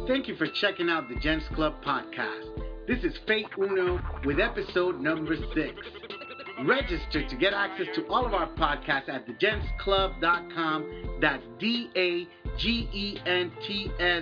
Thank you for checking out the Gents Club podcast. This is Fate Uno with episode number 6. Register to get access to all of our podcasts at thegentsclub.com. That's DAGENTS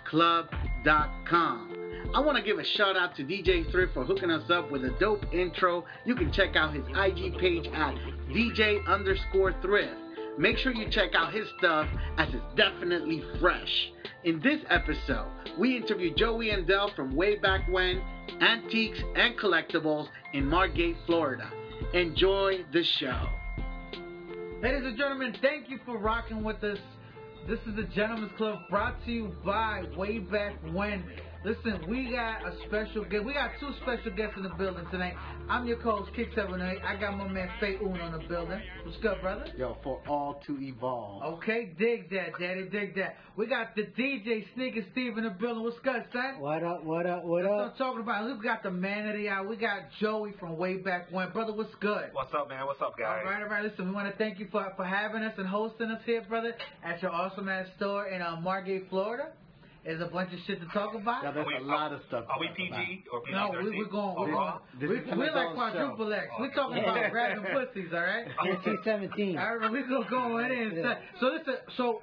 Club.com. I want to give a shout out to DJ Thrift for hooking us up with a dope intro. You can check out his IG page at DJ_Thrift. Make sure you check out his stuff as it's definitely fresh. In this episode, we interview Joey and Del from Way Back When, Antiques and Collectibles in Margate, Florida. Enjoy the show. Ladies and gentlemen, thank you for rocking with us. This is the Gentlemen's Club brought to you by Way Back When. Listen, we got a special guest. We got two special guests in the building tonight. I'm your co-host, Kick708. I got my man, Fate Uno in the building. What's good, brother? Yo, for all to evolve. Okay, dig that, daddy, dig that. We got the DJ, Sneaker Steve, in the building. What's good, son? What up, what up, That's what up? what I'm talking about. We got the man of the hour. We got Joey from Way Back When. Brother, what's good? What's up, man? What's up, guys? All right. Listen, we want to thank you for having us and hosting us here, brother, at your awesome-ass store in Margate, Florida. There's a bunch of shit to talk about. Yeah, there's a lot of stuff. Are we PG or PG? No, we're going. We're like quadruple X. We're talking about grabbing pussies, all right? NC-17. All right, we're gonna go in. Yeah. So listen.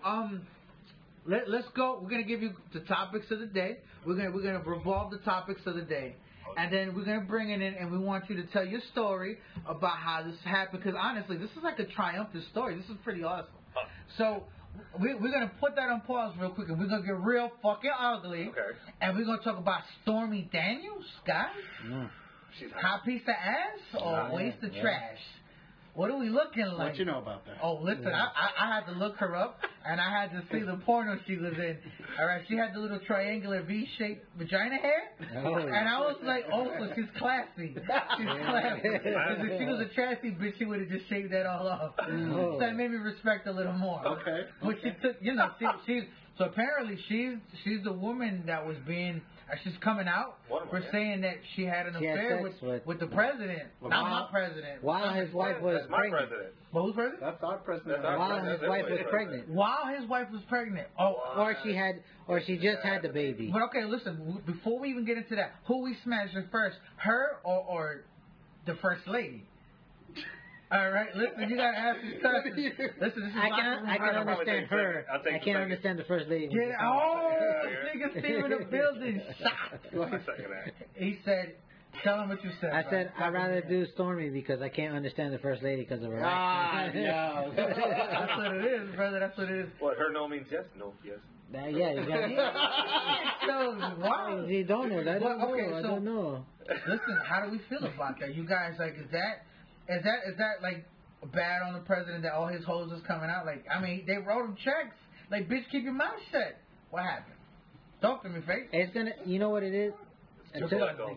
Let's go. We're gonna give you the topics of the day. We're gonna revolve the topics of the day, and then we're gonna bring it in, and we want you to tell your story about how this happened. Because honestly, this is like a triumphant story. This is pretty awesome. So. We're going to put that on pause real quick, and we're going to get real fucking ugly. Okay. And we're going to talk about Stormy Daniels, guys. She's Hot piece of ass or waste of trash? What are we looking like? What you know about that? Oh, listen, I had to look her up, and I had to see the porno she was in. All right, she had the little triangular V-shaped vagina hair, and I was like, oh, so she's classy. She's classy. Because if she was a trashy bitch, she would have just shaved that all off. So that made me respect her a little more. Okay. But she took, she's so apparently she's the woman that was being. She's coming out for saying that she had an affair with the president. Not my president. While his wife was pregnant. president. But who's president? That's our president. While his wife was pregnant. While his wife was pregnant. Or she just had the baby. But okay, listen. Before we even get into that, who we smashing first? Her or the first lady? All right, listen, you gotta ask these questions. Listen, this is I can understand her. I can't understand the first lady. Nigga Steve in the building. Shot. He said, tell him what you said. I said, I'd rather do Stormy because I can't understand the first lady because of her accent. No. That's what it is, brother. That's what it is. What, her no means yes? No, yes. Yeah, you got me. So, wow. You don't know. I don't know. Listen, how do we feel about that? You guys, like, is that like bad on the president that all his hoes is coming out? Like, I mean, they wrote him checks. Like, bitch, keep your mouth shut. What happened? Talk to me, face. It's gonna. You know what it is? Too political.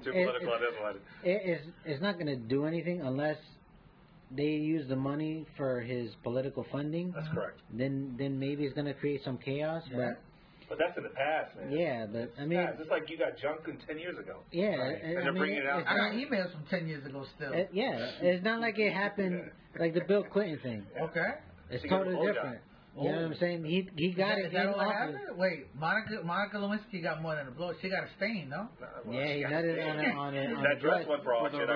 It's not gonna do anything unless they use the money for his political funding. That's correct. Then maybe it's gonna create some chaos. Yeah. But that's in the past, man. Yeah, but I mean, it's just like you got junk in 10 years ago. Yeah, right? And they're bringing it out. I got emails from 10 years ago still. It's not like it happened like the Bill Clinton thing. Okay. It's totally different. You know what I'm saying? He got it. Is that what happened? Wait, Monica Lewinsky got more than a blow. She got a stain, no? Yeah, he got it on it. That dress went for all shit.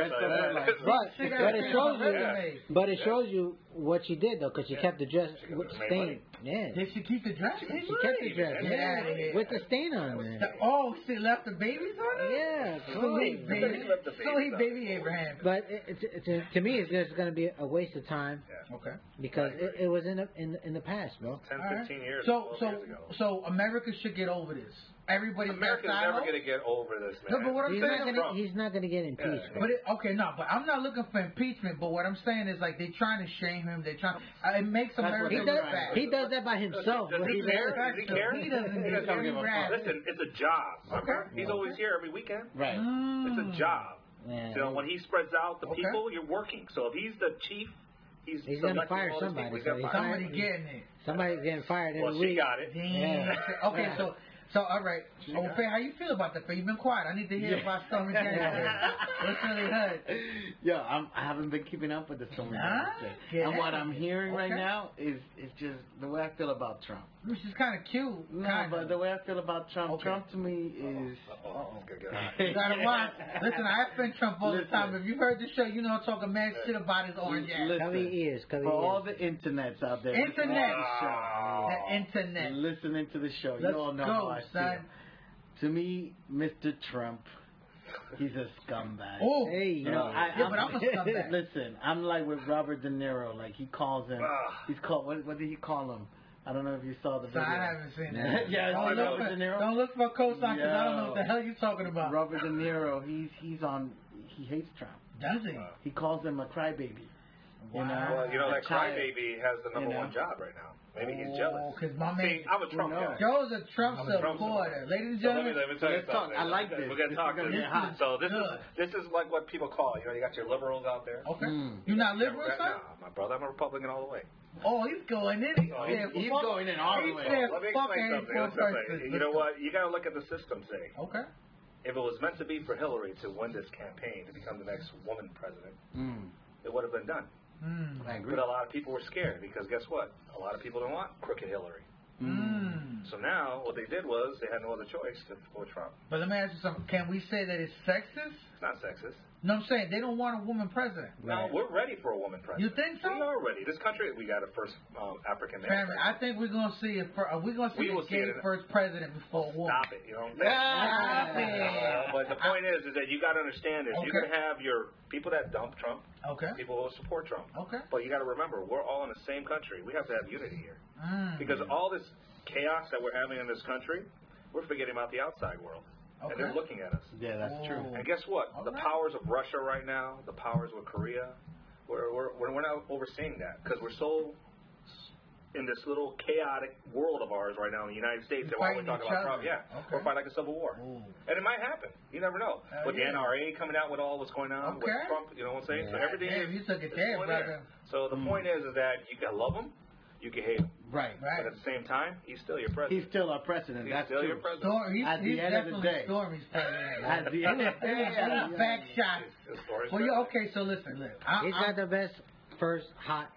But it shows you what she did though, because she kept the dress stained. Yeah. Did she keep the dress? She kept the dress. Yeah, with the stain on it. Oh, she left the babies on it? Yeah. Sweet baby Abraham. But to me, it's just going to be a waste of time. Yeah. Okay. Because it was in the past, bro. 10, 15 years. So America should get over this. Everybody's America's never going to get over this, man. No, but what I'm saying is he's not going to get impeached. But but I'm not looking for impeachment. But what I'm saying is like they're trying to shame him. They're trying. It makes America look bad. He does that by himself. Does he care? Does he care? He doesn't give a fuck. Listen, it's a job. Okay. He's always here every weekend. Right. It's a job. Yeah. So when he spreads out the people, you're working. So if he's the chief, he's going to fire somebody. Somebody's getting it. Somebody's getting fired every week. Well, she got it. Yeah. Okay, So, all right. Oh, Faye, how you feel about that, Faye? You've been quiet. I need to hear about Stormy Daniels. What's really good? Yo, I haven't been keeping up with the Stormy Daniels thing. Get And what it. I'm hearing right Okay. now is just the way I feel about Trump. Which is kind of cute. No, kinda. but the way I feel about Trump, Okay. Trump to me is... You gotta watch. Listen, I offend Trump all the time. If you've heard the show, you know I'm talking mad shit about his orange ass. Listen, Cover your ears. Cover for your all ears. the internets out there, Internet. listening to The internet. listening to the show, Let's you all know go, how I son. feel. To me, Mr. Trump, he's a scumbag. Oh, Hey, You know, yeah, but I'm a scumbag. Listen, I'm like with Robert De Niro. Like he calls him. He's called. What did he call him? I don't know if you saw the So video. I haven't seen that. Yeah, don't, it's look Robert for, De Niro. don't look for a cosign because I don't know what the hell you're talking about. Robert De Niro. He hates Trump. Does he? He calls him a crybaby. You know, Wow. Well, you know that a child. crybaby has the number You know? one job right now. Maybe he's jealous. Because my See, man I'm a Trump Who knows? guy. Joe's a Trump I'm a Trump supporter. Ladies and So gentlemen, let me tell you Let's talk. something. I like this. We're gonna This talk. is gonna get hot. So this Good. is like what people call. You know, you got your liberals out there. okay. Mm. You're not liberal, son? No, my brother, I'm a Republican all the way. Oh, he's going in. He Oh, said, he's fuck- going in all the he way. said, Let me fuck explain any something. poor Let's just person. say, you Let's know go. what? You got to look at the system. Say, Okay. if it was meant to be for Hillary to win this campaign to become the next woman president, it would have been done. I agree. But a lot of people were scared because guess what? A lot of people don't want crooked Hillary. So now what they did was they had no other choice to for Trump. But let me ask you something. Can we say that it's sexist? It's not sexist. No, I'm saying they don't want a woman president. No, we're ready for a woman president. You think so? We are ready. This country, we got a first African Family, American. I think we're gonna see we're gonna see We will a see gay it in- first president before a woman. Stop it. You know what I'm saying? Stop it. But the point is that you got to understand this. You're Okay. going to have your people that dump Trump, Okay. people who will support Trump. Okay. But you got to remember, we're all in the same country. We have to have unity here. Mm. Because all this chaos that we're having in this country, we're forgetting about the outside world. And they're Okay. looking at us. Yeah, that's true. Oh. And guess what? All The right. powers of Russia right now, the powers of Korea, we're not overseeing that because we're so in this little chaotic world of ours right now in the United States. And while we're Fighting talking each about other. Trump, yeah, Okay. we're fighting like a civil war. Ooh. And it might happen. You never know. Hell With the yeah. NRA coming out with all what's going on with Okay. Trump, you know what I'm saying? So Yeah. everything Damn, is you took it is there, going brother. So the point is that you can love him, you can hate him. Right. Right. But at the same time, he's still your president. He's still our president. He's That's still true. your president. At the He's end of the definitely day. Stormy's president. At the end of the day. He's back shots. His story's Well, you president. okay? So listen, look. He's got the best first hot,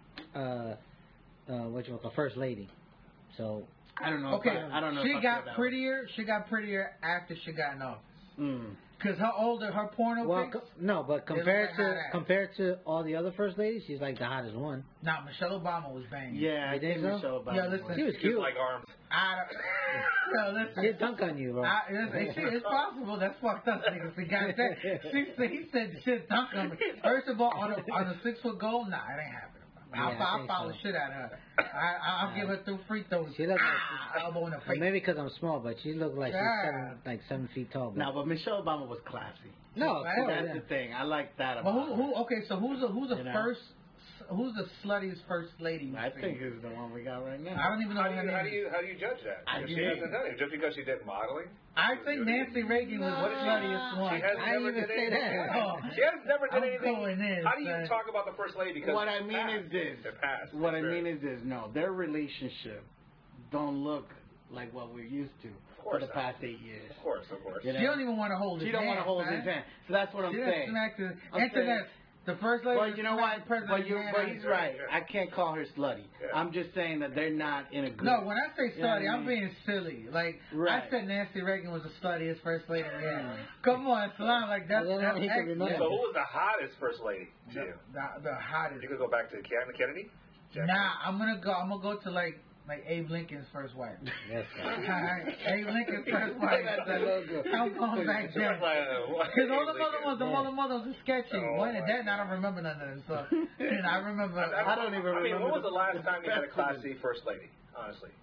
first lady. So I don't know. Okay, I don't know. she if I got feel that prettier. She got prettier after she got in office. way. Cause her porno well, pics. no, but They look compared like to hot ass. compared to all the other first ladies, she's like the hottest one. Nah, Michelle Obama was banging. Yeah, I You think think so? Michelle Obama. Yeah, listen. She was Just cute. like arms. I don't. Yo, listen. She'd dunk on you, bro. It's possible. That's fucked up, nigga. See, goddamn. He said shit dunk on me. First of all, on a 6 foot goal, nah, it ain't happening. Yeah, I I'll think foul the so. shit out of her. I'll give her 3 free throws. She looked like elbow in the Well, face. maybe because I'm small, but she looked like Yeah. she's 7 feet tall. No, but Michelle Obama was classy. No, of Right. course, That's yeah. the thing. I like that But about her. okay, so who's the You know? first? Who's the sluttiest first lady? you've I seen? think it's the one we got right now. I don't even know How what do her you name is. how do you judge that? I Because she do. hasn't done it just because she did modeling. I think Nancy Reagan was No. the sluttiest one. She has I never didn't even did say anything. that. Oh. She has never did I'm anything. going in, How do you son. talk about the first lady? Because What I it's mean past. is this. They're past. What I It's mean very- is this. No, their relationship don't look like what we're used to for course the not. past 8 years. Of course. You know? She don't even want to hold his She don't hand. want to hold man. his hand. So that's what I'm She saying. smacked the I'm internet. The first lady. But you know what? smacked the president's hand But out. he's right. I can't call her slutty. Yeah. I'm just saying that they're not in a group. No, when I say You know what slutty, I I'm mean? being silly. Like Right. I said, Nancy Reagan was the sluttiest first lady. Yeah. Come on, Salam. Like that's Well, then he can excellent. remember. So who was the hottest first lady to you? The hottest. You could go back to Kennedy. Jack Nah, I'm gonna go to like Abe Lincoln's first wife. Yes, Alright, Abe Lincoln's first wife. That's a logo. I'm going back there. Because all the other mothers are sketchy. Oh, One of my that, and I don't remember none of them. So, and I remember. I don't even I mean, remember when was the last the time you had a president. classy first lady? Honestly.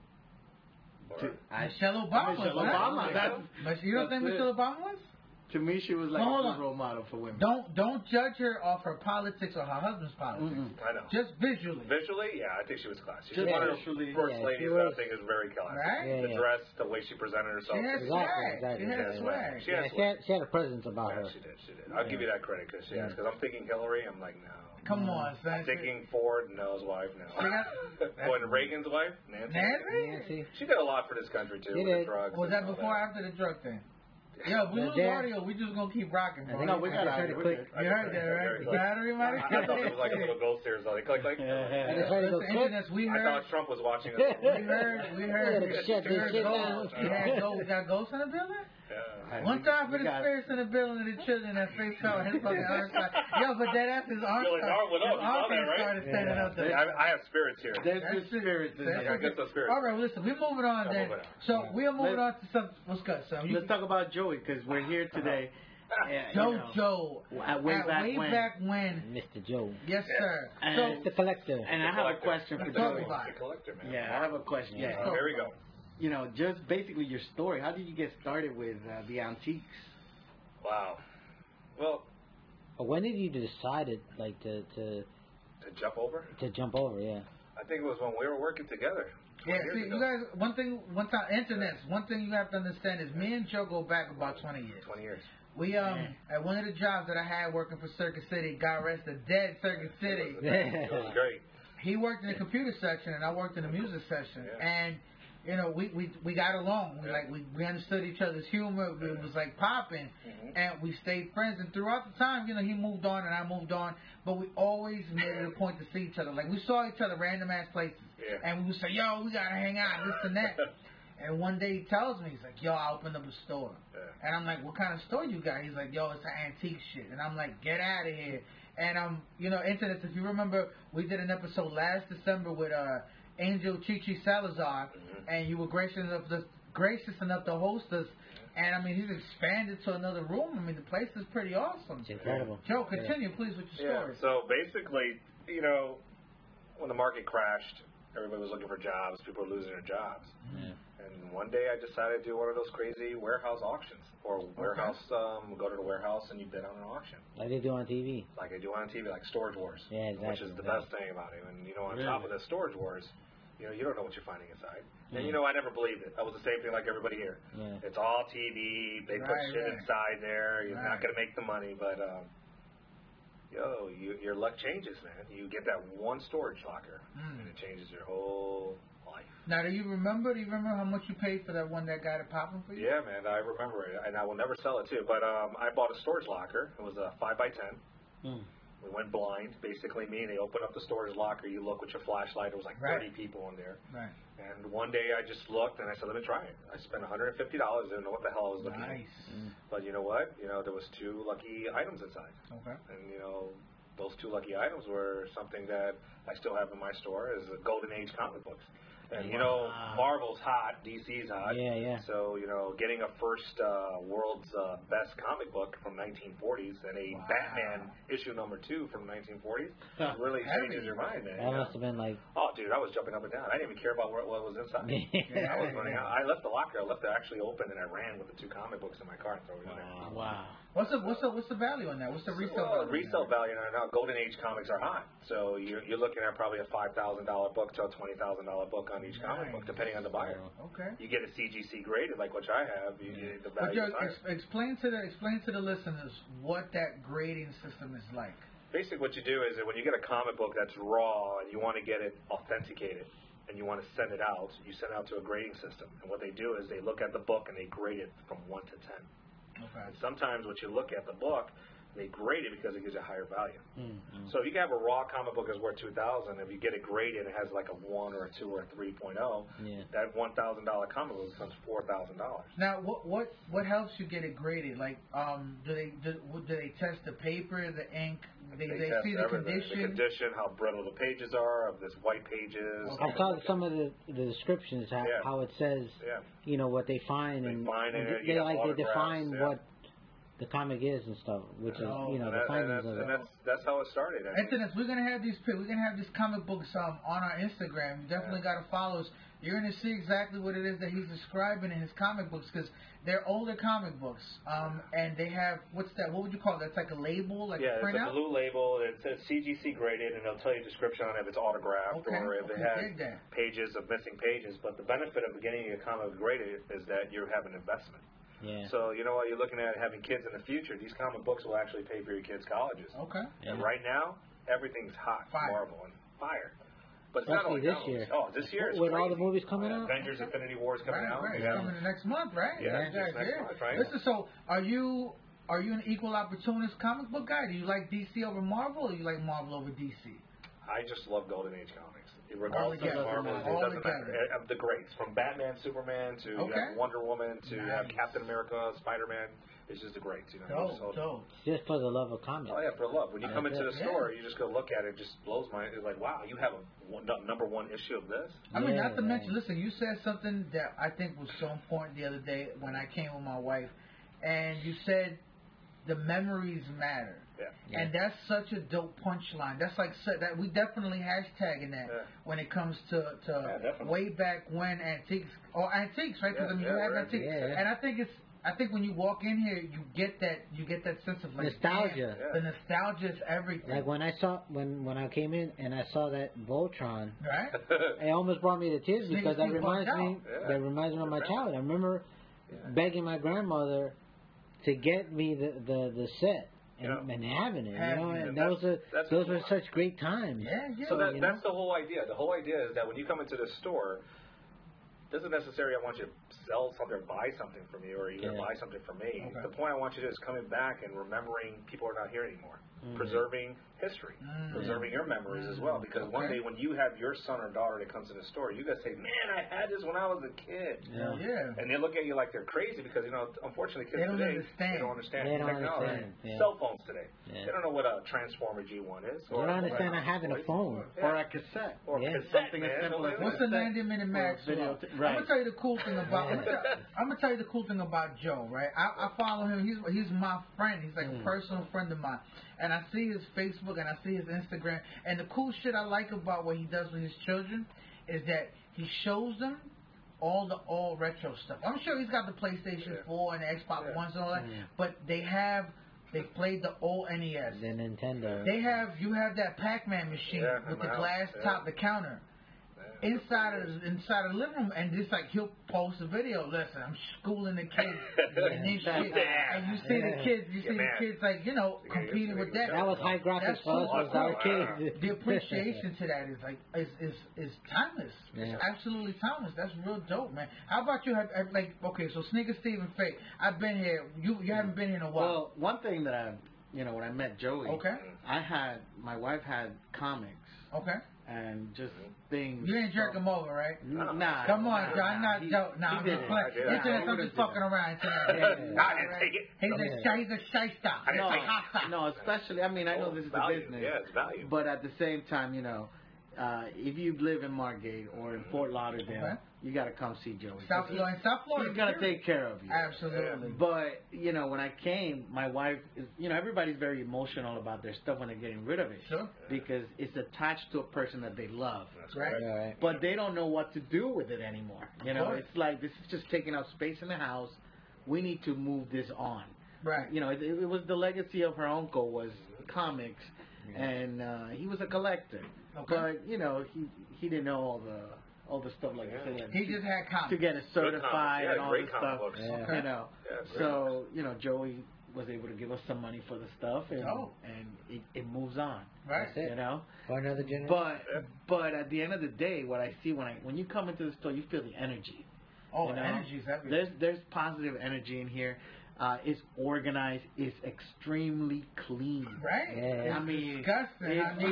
Michelle Obama. Michelle was, Obama. huh? That's, But you don't that's think it. Michelle Obama was? To me, she was like Well, hold a on. good role model for women. Don't judge her off her politics or her husband's politics. I know. Just visually. Visually, yeah, I think she was classy. She's Just one of visually, the first yeah, ladies she that I was. think is very classy. Right? Yeah, The yeah. dress, the way she presented herself. She had Exactly, swag. exactly. She had She had swag. She had Yeah, she had a presence about Yeah, her. she did. I'll give you that credit because she has. Because I'm thinking Hillary, I'm like, no. Come on, son. I'm thinking Ford, no, his wife, no. When Reagan's wife, Nancy. Nancy? She did a lot for this country too. She With did. the drugs. Was that and all before or after the drug thing? Yo, if we The lose dad- audio, we just gonna keep rocking, bro. No, we got I just heard it. it quick. You heard that, right? You heard everybody? I thought it was like a little ghost here, so they click like. I just heard it go Listen, click. internets, we I heard. thought Trump was watching us. We heard. We gotta shut we this heard shit ghosts. down. We got ghosts in the building? Yeah. One time for We the got- spirits in the building and the children that face fell his fucking arm side. Yo, but that ass his arm Yo, his arm went up. You saw that, right? started standing up there. I have spirits here. There's That's good spirits in That's there. I guess the spirits. All right, well, listen, we're moving on Yeah, then. moving on. So we're moving on to some. What's good, son? Let's talk about Joey because we're here today. Joe. Way back when. Mr. Joe. Yes, sir. And- The collector. And I have a question for Let's talk Joey. about The collector, man. Yeah, I have a question. Yeah. Here we go. You know, just basically your story. How did you get started with the antiques? Wow. Well, When did you decide it, like to to jump over, jump over? Yeah. I think it was when we were working together. Yeah, 20 years see, ago. you guys, one thing you have to understand is me and Joe go back about 20 years. 20 years. We, at one of the jobs that I had working for Circuit City, God rest the dead Circuit City, It was great. he worked in the computer section and I worked in the music section. Yeah. And, you know, we got along. We understood each other's humor. It was like popping. And we stayed friends. And throughout the time, you know, he moved on and I moved on. But we always made it a point to see each other. Like, we saw each other random ass places. Yeah. And we would say, yo, we got to hang out, this and that. And one day he tells me, he's like, yo, I opened up a store. Yeah. And I'm like, what kind of store you got? He's like, yo, it's an antique shit. And I'm like, get out of here. And, you know, internet, if you remember, we did an episode last December with Angel Chichi Salazar, and you were gracious enough to host us. And, I mean, he's expanded to another room. I mean, the place is pretty awesome. It's incredible. Joe, continue, please, with your Yeah. story. So basically, you know, when the market crashed, everybody was looking for jobs. People were losing their jobs. Yeah. And one day I decided to do one of those crazy warehouse auctions. Or warehouse, go to the warehouse and you bid on an auction. Like they do on TV. Like I do on TV, like Storage Wars. Yeah, exactly. Which is the best thing about it. And, you know, on top of the Storage Wars, you know, you don't know what you're finding inside. And, you know, I never believed it. I was the same thing like everybody here. Yeah. It's all TV. They put shit inside there. You're not going to make the money. But, your luck changes, man. You get that one storage locker, and it changes your whole life. Now, do you remember how much you paid for that one that got it popping for you? Yeah, man, I remember it, and I will never sell it too. But I bought a storage locker. It was a 5x10. We went blind, basically me. They opened up the storage locker. You look with your flashlight. It was like 30 people in there. Right. And one day I just looked and I said, let me try it. I spent $150. I didn't know what the hell I was looking at. But you know what? You know, there was 2 lucky items inside. Okay. And, you know, those 2 lucky items were something that I still have in my store is the Golden Age comic books. And, you know, Marvel's hot, DC's hot. Yeah, yeah. So, you know, getting a first world's best comic book from 1940s and a Batman issue number 2 from 1940s really changes your mind, man. That must have been like. Oh, dude, I was jumping up and down. I didn't even care about what was inside. I was running out. I left the locker. I left it actually open, and I ran with the 2 comic books in my car and threw it in there. Wow. What's the value on that? What's the resale value? Resale value now. Golden Age comics are hot, so you're looking at probably a $5,000 book to a $20,000 book on each comic book, depending on the buyer. Okay. You get a CGC graded like what I have. You get the But value. explain to the listeners what that grading system is like. Basically, what you do is that when you get a comic book that's raw and you want to get it authenticated and you want to send it out, you send it out to a grading system. And what they do is they look at the book and they grade it from 1 to 10. Okay. And sometimes when you look at the book, they grade it because it gives you a higher value. So if you can have a raw comic book that's worth $2,000, if you get it graded and it has like a 1 or a 2 or a 3.0, that $1,000 comic book becomes $4,000. Now, what helps you get it graded? Like, do they test the paper, the ink? They test see the everything. condition. The condition, how brittle the pages are, of this white pages. I saw some of the descriptions how it says, you know, what they find and they define what the comic is and stuff, which is the findings of it. And that's how it started. Internet, we're gonna have these comic books on our Instagram. You definitely gotta follow us. You're gonna see exactly what it is that he's describing in his comic books because they're older comic books. And they have what's that? What would you call it? That's like a label, like a printout. It's a blue label. It says CGC graded, and it'll tell you a description on it if it's autographed or if it has pages of missing pages. But the benefit of getting your comic graded is that you have an investment. Yeah. So, you know, while you're looking at having kids in the future, these comic books will actually pay for your kids' colleges. Okay. And right now, everything's hot. Fire. Marvel and fire. But it's especially not this year. Oh, this year is with crazy. all the movies coming out. Avengers: Infinity War is coming out. Right. It's coming the next month, right? Yeah, next month, right? Listen, so are you an equal opportunist comic book guy? Do you like DC over Marvel, or you like Marvel over DC? I just love Golden Age comics. Regardless of Marvel, it doesn't matter. The greats, from Batman, Superman, to you have Wonder Woman, to you have Captain America, Spider-Man. It's just the greats, you know. Dope. Just for the love of comics. Oh yeah, for love. When you come into the store, you just go look at it. It just blows my. It's like, wow, you have a number one issue of this. I mean, not to mention, listen, you said something that I think was so important the other day when I came with my wife, and you said the memories matter. Yeah. And that's such a dope punchline. That's like that. We definitely hashtagging that when it comes to way back when antiques, right? Because I mean, you have antiques, and I think when you walk in here, you get that sense of like nostalgia. The nostalgia is everything. Like when I came in and I saw that Voltron, right? It almost brought me to tears because that reminds me of my childhood. I remember begging my grandmother to get me the set. And having it, you know, and those were such great times. Yeah. So that's the whole idea. The whole idea is that when you come into the store, doesn't necessarily I want you to sell something or buy something from you or even buy something from me. Okay. The point I want you to do is coming back and remembering people are not here anymore. Preserving history. Preserving your memories as well. Because one day when you have your son or daughter that comes in the store, you guys say, man, I had this when I was a kid. Yeah. And they look at you like they're crazy because, you know, unfortunately kids today, they don't understand technology. Cell phones today. They don't know what a Transformer G1 is. They don't understand having a phone. Or a cassette. Or a cassette, something as simple as what's the 90-minute max? I'm gonna tell you the cool thing about Joe, right? I follow him. He's my friend. He's like a personal friend of mine. And I see his Facebook and I see his Instagram. And the cool shit I like about what he does with his children is that he shows them all retro stuff. I'm sure he's got the PlayStation 4 and the Xbox One and all that, but they played the old NES. The Nintendo. You have that Pac-Man machine with the glass top, the counter. Inside of the living room, and just like he'll post a video. Listen, I'm schooling the kids, and this shit. And you see the kids, like competing with that. That was high graphics for us, was our kids. The appreciation to that is like is timeless. It's absolutely timeless. That's real dope, man. How about you? So Sneaker Steve and Faye, I've been here. You haven't been here in a while. Well, one thing that when I met Joey, my wife had comics. Okay. And just things. You didn't jerk him over, right? Nah. Come on, John. I'm not joking. Nah, I'm just playing. I'm just fucking around. I didn't take it. He's a shyster. No, especially, I mean, I know this is a business. Yeah, it's value. But at the same time, if you live in Margate or in Fort Lauderdale, you got to come see Joey. South Florida. He's going to take care of you. Absolutely. But, when I came, my wife is, everybody's very emotional about their stuff when they're getting rid of it. Sure. Because it's attached to a person that they love. That's right. But they don't know what to do with it anymore. It's like, this is just taking up space in the house. We need to move this on. Right. It was the legacy of her uncle was comics. And he was a collector. Okay. But, he didn't know all the stuff like I said. He just had comics. To get it certified and all this stuff. Books. So, Joey was able to give us some money for the stuff and it moves on. Right. That's it. For another generation. But at the end of the day, what I see when you come into the store, you feel the energy. Oh, energy is everything. There's positive energy in here. It's organized. It's extremely clean. Right. Yeah. I mean, disgusting.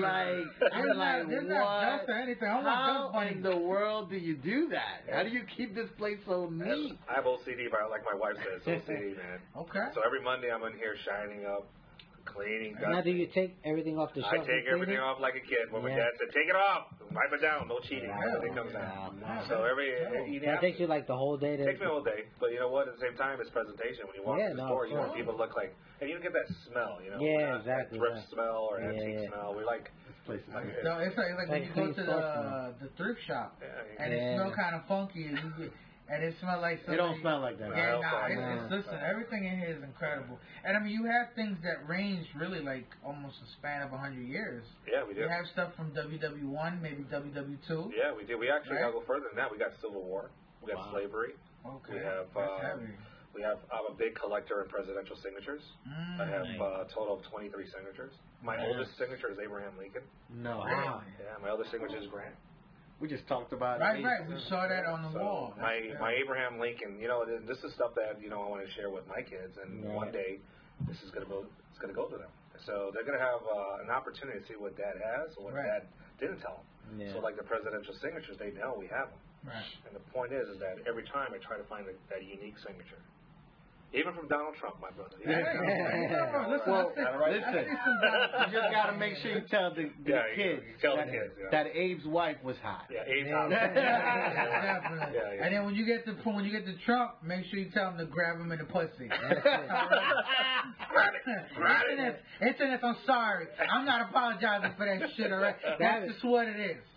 there's not dust or anything. How in the world do you do that? How do you keep this place so neat? I have OCD, but like my wife says, OCD, man. Okay. So every Monday I'm in here shining up, cleaning, dusting. Now, do you take everything off the shelf? I take everything off like a kid. When my dad said, take it off, wipe it down, no cheating. Everything comes down. So that takes you like the whole day. It takes me a whole day. But you know what? At the same time, it's presentation. When you walk in the store, you want people to look like, and you don't get that smell, Yeah, exactly. Thrift smell or antique smell. We like places. No, it's like when you go to the thrift shop and it smells kind of funky and it smells like something. It don't smell like that. Yeah, listen, everything in here is incredible. And I mean, you have things that range really like almost a span of 100 years. Yeah, we do. You have stuff from WW1, maybe WW2. Yeah, we do. We actually gotta go further than that. We got Civil War. We got slavery. Okay. We have I'm a big collector in presidential signatures. I have a total of 23 signatures. My oldest signature is Abraham Lincoln. No. Wow. Yeah, my oldest signature is Grant. We just talked about Right. We saw that on the wall. My Abraham Lincoln, this is stuff that I want to share with my kids, and one day this is gonna go to them. So they're gonna have an opportunity to see what Dad has, or what Dad didn't tell them. Yeah. So like the presidential signatures, they know we have them. Right. And the point is that every time I try to find that unique signature. Even from Donald Trump, my brother. Listen, you just got to make sure you tell the kids that Abe's wife was hot. Yeah, Abe's hot. Definitely. And then when you get to Trump, make sure you tell him to grab him in the pussy. Internet, I'm sorry. I'm not apologizing for that shit, all right? That's just what it is.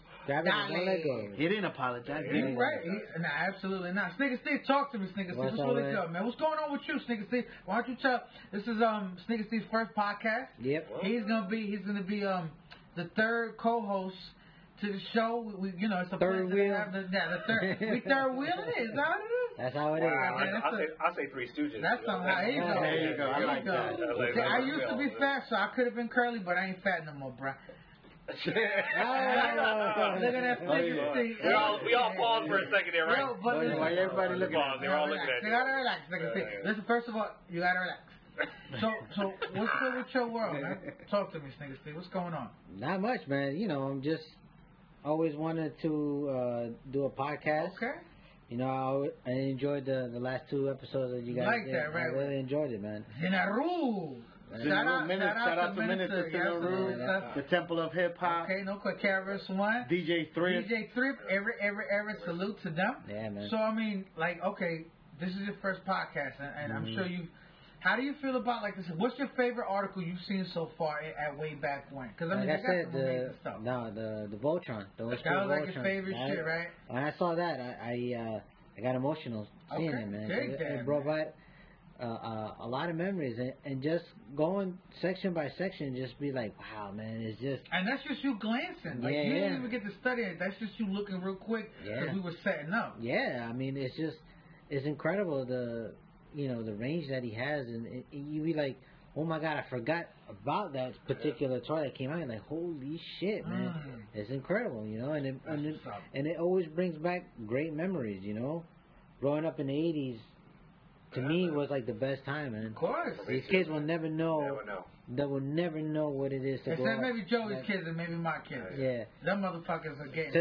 He didn't apologize. You're right. Absolutely not. Sneaker Steve, talk to me, Sneaker Steve. What's really good, man? What's going on with you, Sneaker Steve? Why don't you tell? This is Sneaker Steve's first podcast. Yep. He's gonna be the third co-host to the show. It's a third wheel. The third. We third wheel it is. Is that what it is? That's how it is. I say Three Stooges. That's something. There you go. I like that. See, I used to be fat, so I could have been curly, but I ain't fat no more, bro. Look at that thing. We all paused for a second there, right? Why everybody looking at They're all looking at you. You gotta relax. Listen, first of all, you gotta relax. So what's good with your world, man? Talk to me, Sneaker Steve. What's going on? Not much, man. I'm just always wanted to do a podcast. Okay. I enjoyed the last 2 episodes that you guys did. That, right? I really enjoyed it, man. Zinaru. Shout out to Minister Zinaru, the Temple of Hip Hop. Okay, no quick. KRS-One. DJ Thrift. Every salute to them. Yeah, man. So, okay, this is your first podcast, and I'm sure you. How do you feel about this? What's your favorite article you've seen so far at way back when? Because like I said, the Voltron. That was like your favorite shit, right? When I saw that, I got emotional seeing it, man. It brought back a lot of memories, and just going section by section, just be like, wow, man, it's just. And that's just you glancing. You didn't even get to study it. That's just you looking real quick because we were setting up. Yeah, it's incredible the range that he has, and you be like, oh my god, I forgot about that particular toy that came out. Like, holy shit, man, it's incredible, and it always brings back great memories, growing up in the 80s. To me, was like the best time, man. Of course. These kids will never know. They will never know what it is to grow up. Except maybe Joey's kids and maybe my kids. Yeah. Them motherfuckers are getting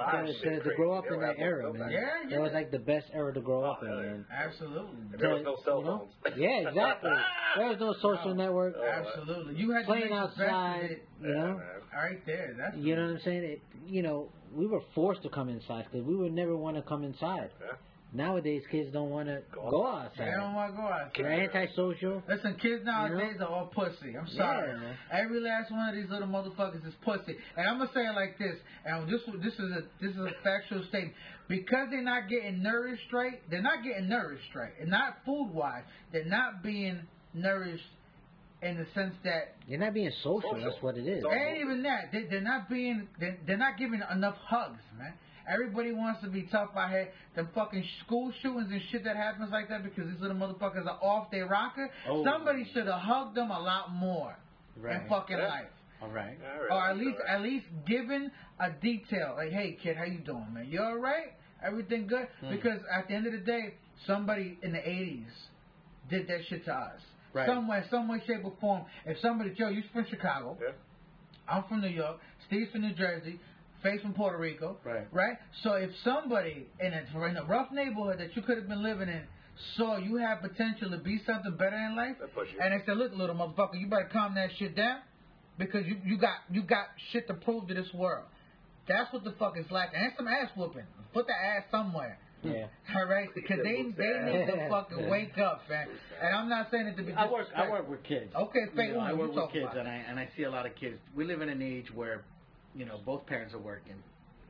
to grow up in that era, man. Yeah. It was like the best era to grow up in, man. Absolutely. There was no cell phones. Yeah, exactly. There was no social network. Absolutely. You had playing outside, Right there. That's you know what I'm saying? We were forced to come inside because we would never want to come inside. Yeah. Nowadays, kids don't want to go outside. They don't want to go outside. They're antisocial. Listen, kids nowadays are all pussy. I'm sorry. Yeah, every last one of these little motherfuckers is pussy. And I'm gonna say it like this. And this is a factual statement. Because they're not getting nourished right. They're not getting nourished right, and not food wise. They're not being nourished in the sense that you're not being social. That's what it is. It ain't even that. They're not being. They're not giving enough hugs, man. Everybody wants to be tough out here. Them fucking school shootings and shit that happens like that because these little motherfuckers are off their rocker. Somebody should have hugged them a lot more in fucking life. All right. Or at least given a detail. Like, hey kid, how you doing, man? You all right? Everything good? Because at the end of the day, somebody in the 80s did that shit to us. Right. Some way, shape, or form. If somebody, Joe, you from Chicago. Yeah. I'm from New York. Steve's from New Jersey. Faye's from Puerto Rico. Right? So if somebody in a rough neighborhood that you could have been living in saw you have potential to be something better in life, and they said, look, little motherfucker, you better calm that shit down because you got shit to prove to this world. That's what the fuck is like. And some ass whooping. Put the ass somewhere. Yeah. All right, because they need to fucking wake up, man. And I'm not saying it to be. I work with kids. Okay, Faye, I work with kids, and I see a lot of kids. We live in an age where, both parents are working.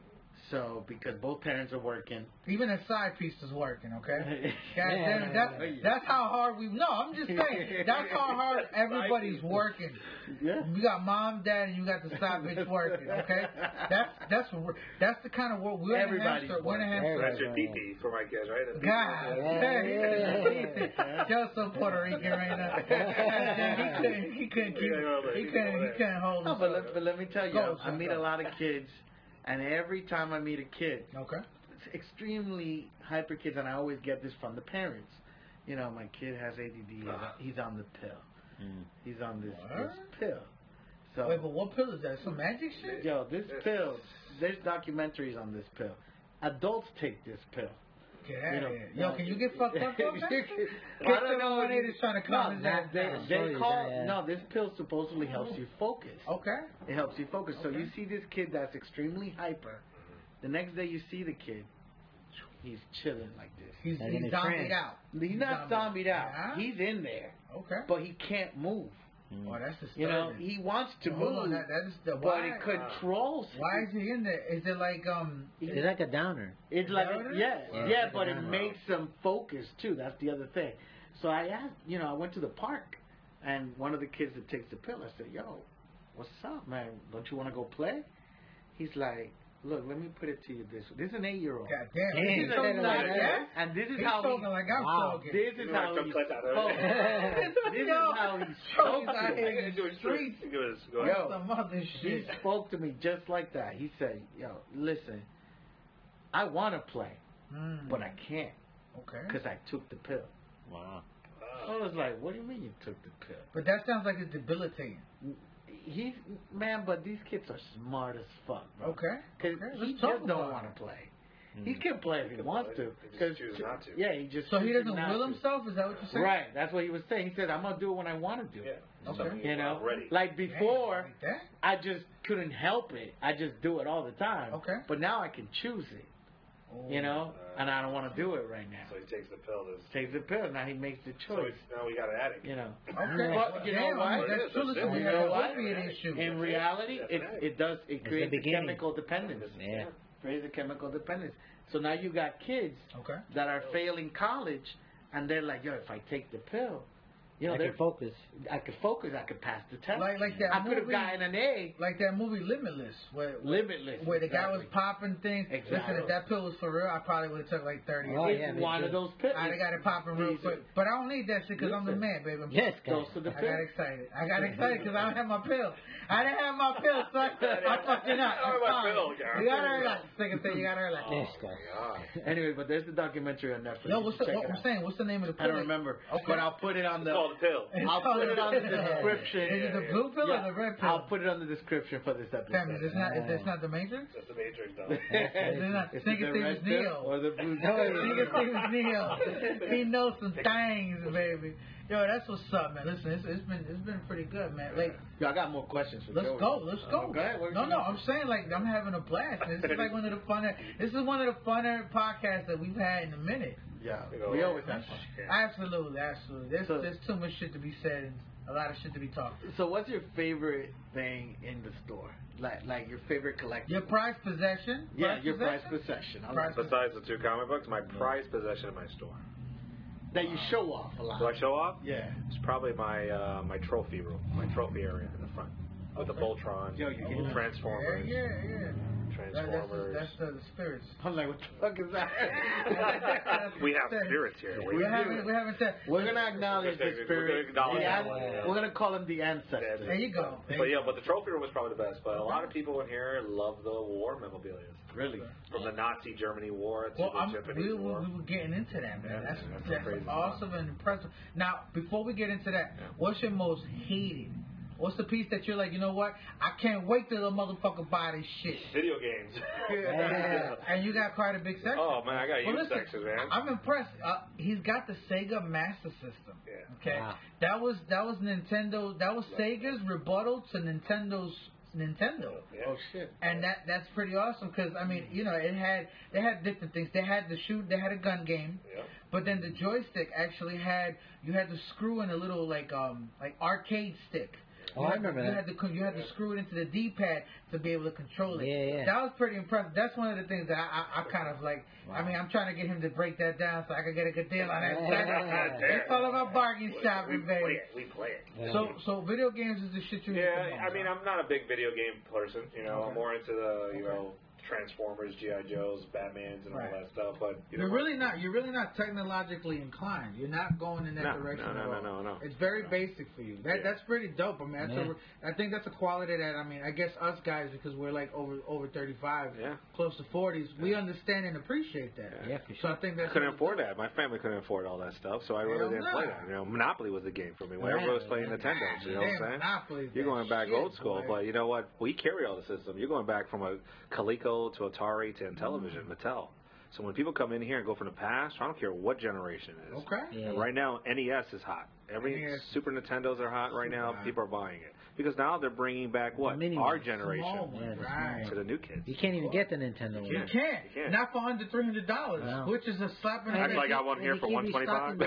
So, because both parents are working. Even a side piece is working, okay? God damn it. That's how hard we... No, I'm just saying. That's how hard everybody's working. Yeah. You got mom, dad, and you got the side bitch working, okay? That's the kind of work... We're in a hamster. That's your DP for my kids, right? God. Joe's so Puerto Rican right now. He couldn't hold himself. But let me tell you, I meet a lot of kids, and every time I meet a kid, it's extremely hyper kids, and I always get this from the parents. You know, my kid has ADD. He's on the pill. He's on this pill. So wait, but what pill is that? Some magic shit? Yo, this pill. There's documentaries on this pill. Adults take this pill. Get out of here. Yo, can you get fucked up from that? I don't know what it is trying to calm his ass down. No, this pill supposedly helps you focus. Okay. It helps you focus. So you see this kid that's extremely hyper. The next day you see the kid, he's chilling like this. He's zombied out. He's not zombied out. Yeah? He's in there. Okay. But he can't move. Oh, that's disturbing. You know, he wants to move, but it controls him. Why is he in there? Is it like It's like a downer. It's like but it makes him focus too. That's the other thing. So I asked, I went to the park, and one of the kids that takes the pill, I said, "Yo, what's up, man? Don't you want to go play?" He's like, "Look, let me put it to you this way. This is an 8-year-old. God damn. He's talking like that? And this is he's how talking like I'm talking. This is how he's spoken. This is how he's spoken. Some other shit. He spoke to me just like that. He said, "Yo, listen, I want to play, but I can't. Okay. Because I took the pill." Wow. I was like, "What do you mean you took the pill?" But that sounds like it's debilitating. But these kids are smart as fuck, bro. Okay. Because he just don't want to play. He can play if he wants to. He just chooses not to. Yeah, he just. So he doesn't will himself? Is that what you're saying? Right. That's what he was saying. He said, "I'm gonna do it when I want to do it." Yeah. Okay. You know, ready. like before, like that? I just couldn't help it. I just do it all the time. Okay. But now I can choose it. You know, and I don't want to do it right now. So he takes the pill. Takes the pill. Now he makes the choice. So now we got an addict. You know. Okay. But you know what? That's true. Listen, we have an opiate issue. In reality, it creates a chemical dependence. Yeah. Creates a chemical dependence. So now you got kids that are failing college, and they're like, "Yo, if I take the pill, I can focus. I could focus. I could pass the test. Like that I could have gotten an A. Like that movie Limitless, where the guy was popping things. Exactly. Listen, if that pill was for real, I probably would have took like 30 years. It's one of those pills. I'd have got it popping real quick. But I don't need that shit because I'm the man, baby. Yes, Those are the pills. I got excited because I don't have my pill. I didn't have my pill, son. I'm fucking up. You gotta relax. Second thing, you gotta relax. Yes, guy. Anyway, but there's the documentary on Netflix. Yo, what's the name of the pill? I don't remember. Okay. But I'll put it on the. It's called the pill. I'll put it on the description. Is it the blue pill or the red pill? I'll put it on the description for this episode. Damn, it's not the Matrix? That's the Matrix, though. It's not. Nigga Steve is Neo. Or the blue pill. Nigga Steve is Neo. He knows some things, baby. Yo, that's what's up, man. Listen, it's been pretty good, man. Like, yo, I got more questions for Let's go. Go ahead. No, I'm saying like I'm having a blast. This is like one of the funner podcasts that we've had in a minute. Yeah, we always have fun. Absolutely. There's too much shit to be said and a lot of shit to be talked. So, what's your favorite thing in the store? Like your favorite collection? Your prized possession. Your prized possession. Besides the 2 comic books, my prized possession in my store. That you show off a lot. Do I show off? Yeah. It's probably my my trophy room, my trophy area in the front, with the Voltron, Transformers. Yeah. Transformers. That's the spirits. I'm like, what the fuck is that? We have spirits here. We haven't said. We're gonna acknowledge the spirits. We're gonna call them the ancestors. There you go. But the trophy room was probably the best. But a lot of people in here love the war memorabilia. Really? From the Nazi Germany war to the Japanese war. We were getting into that, man. That's crazy awesome and impressive. Now, before we get into that, what's your most hated? What's the piece that you're like, you know what? I can't wait till the motherfucker buy this shit. Video games. Yeah. And you got quite a big section. Oh, man, I got a huge section, man. I'm impressed. He's got the Sega Master System. Yeah. Okay. Wow. That was Nintendo. That was Sega's rebuttal to Nintendo's Nintendo. Yeah. Oh shit! And that's pretty awesome because I mean they had different things. They had they had a gun game, but then the joystick actually you had to screw in a little like arcade stick. Oh, I remember that. You had to screw it into the D-pad to be able to control it. Yeah. That was pretty impressive. That's one of the things that I kind of like. Wow. I mean, I'm trying to get him to break that down so I can get a good deal on that. It's all about bargain shopping, baby. We play it. So video games is the shit you. Yeah, I mean, I'm not a big video game person. You know, I'm more into the Transformers, G.I. Joes, Batmans, and all that stuff. But you're really not technologically inclined. You're not going in that direction. No. It's very basic for you. That's pretty dope. I mean, I think that's a quality that I guess us guys, because we're like over 35, close to 40s, we understand and appreciate that. Yeah, for sure. So I think that's couldn't afford that. My family couldn't afford all that stuff, so I really didn't play that. You know, Monopoly was the game for me. When everyone was playing Nintendo, you know what I'm saying? Monopoly. You're going back old school, but you know what? We carry all the system. You're going back from a Coleco to Atari to Intellivision, Mattel. So when people come in here and go from the past, I don't care what generation it is. Okay. Yeah. Right now, NES is hot. Super Nintendos are hot right now. People are buying it. Because now they're bringing back what? Our generation to the new kids. You can't even get the Nintendo. You can't. Not for under $300, which is a slap in the face. Actually, I got one here for $125.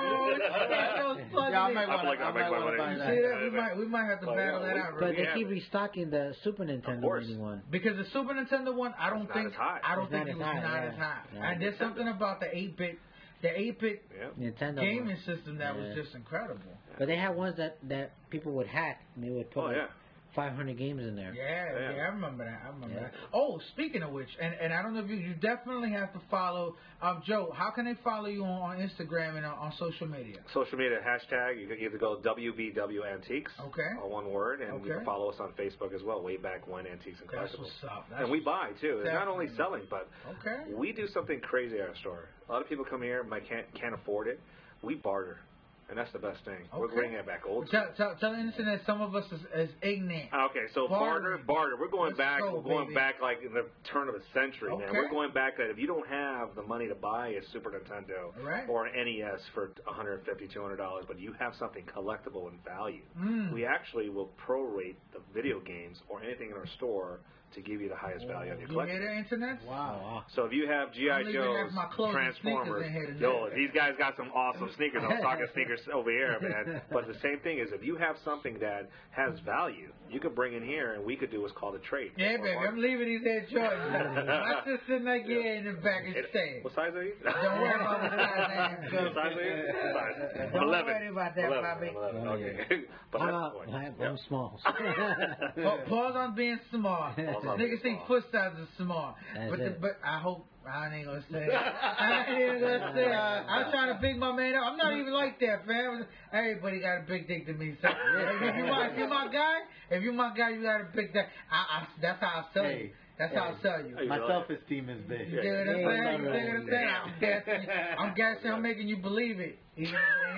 I might want to. We might have to battle that out. But they keep restocking the Super Nintendo mini one. Because the Super Nintendo one, I don't think it was not as high. And there's something about the 8-bit. The 8-bit Nintendo gaming system that was just incredible. But they had ones that people would hack and they would put 500 games in there. Yeah, I remember that. Oh, speaking of which, and I don't know if you definitely have to follow Joe. How can they follow you on Instagram and on social media? Social media hashtag. You can either go WBW Antiques. Okay. All one word, and you can follow us on Facebook as well. Way back when Antiques and Collectibles. That's what's up. And we buy too. It's not only selling, but we do something crazy at our store. A lot of people come here, can't afford it. We barter. And that's the best thing. We're bringing it back old school. Tell the internet some of us is ignorant. Okay, so barter. We're going back. We're going back like in the turn of the century, man. We're going back that if you don't have the money to buy a Super Nintendo or an NES for $150, $200, but you have something collectible in value, we actually will prorate the video games or anything in our store to give you the highest value on your collection. You hear the internet? Wow. So if you have G.I. Joe's, Transformers, these guys got some awesome sneakers. I'm talking sneakers over here, man. But the same thing is if you have something that has value, you could bring in here and we could do what's called a trade. Yeah, baby, I'm leaving these Air Jordans. My sister like in the back is staying. What size are you? Don't worry about the size I am. What size are you? Don't worry about that, Bobby. 11. Okay. But that's the point. I'm small. Pause on being small. Niggas think foot size is small. But I hope I ain't gonna say it. I'm trying to pick my man up. I'm not even like that, fam. Everybody got a big dick to me. So if you my guy, you gotta pick that. That's how I sell you. That's how I sell you. My self-esteem is big. You know what I'm saying? I'm guessing I'm making you believe it. Even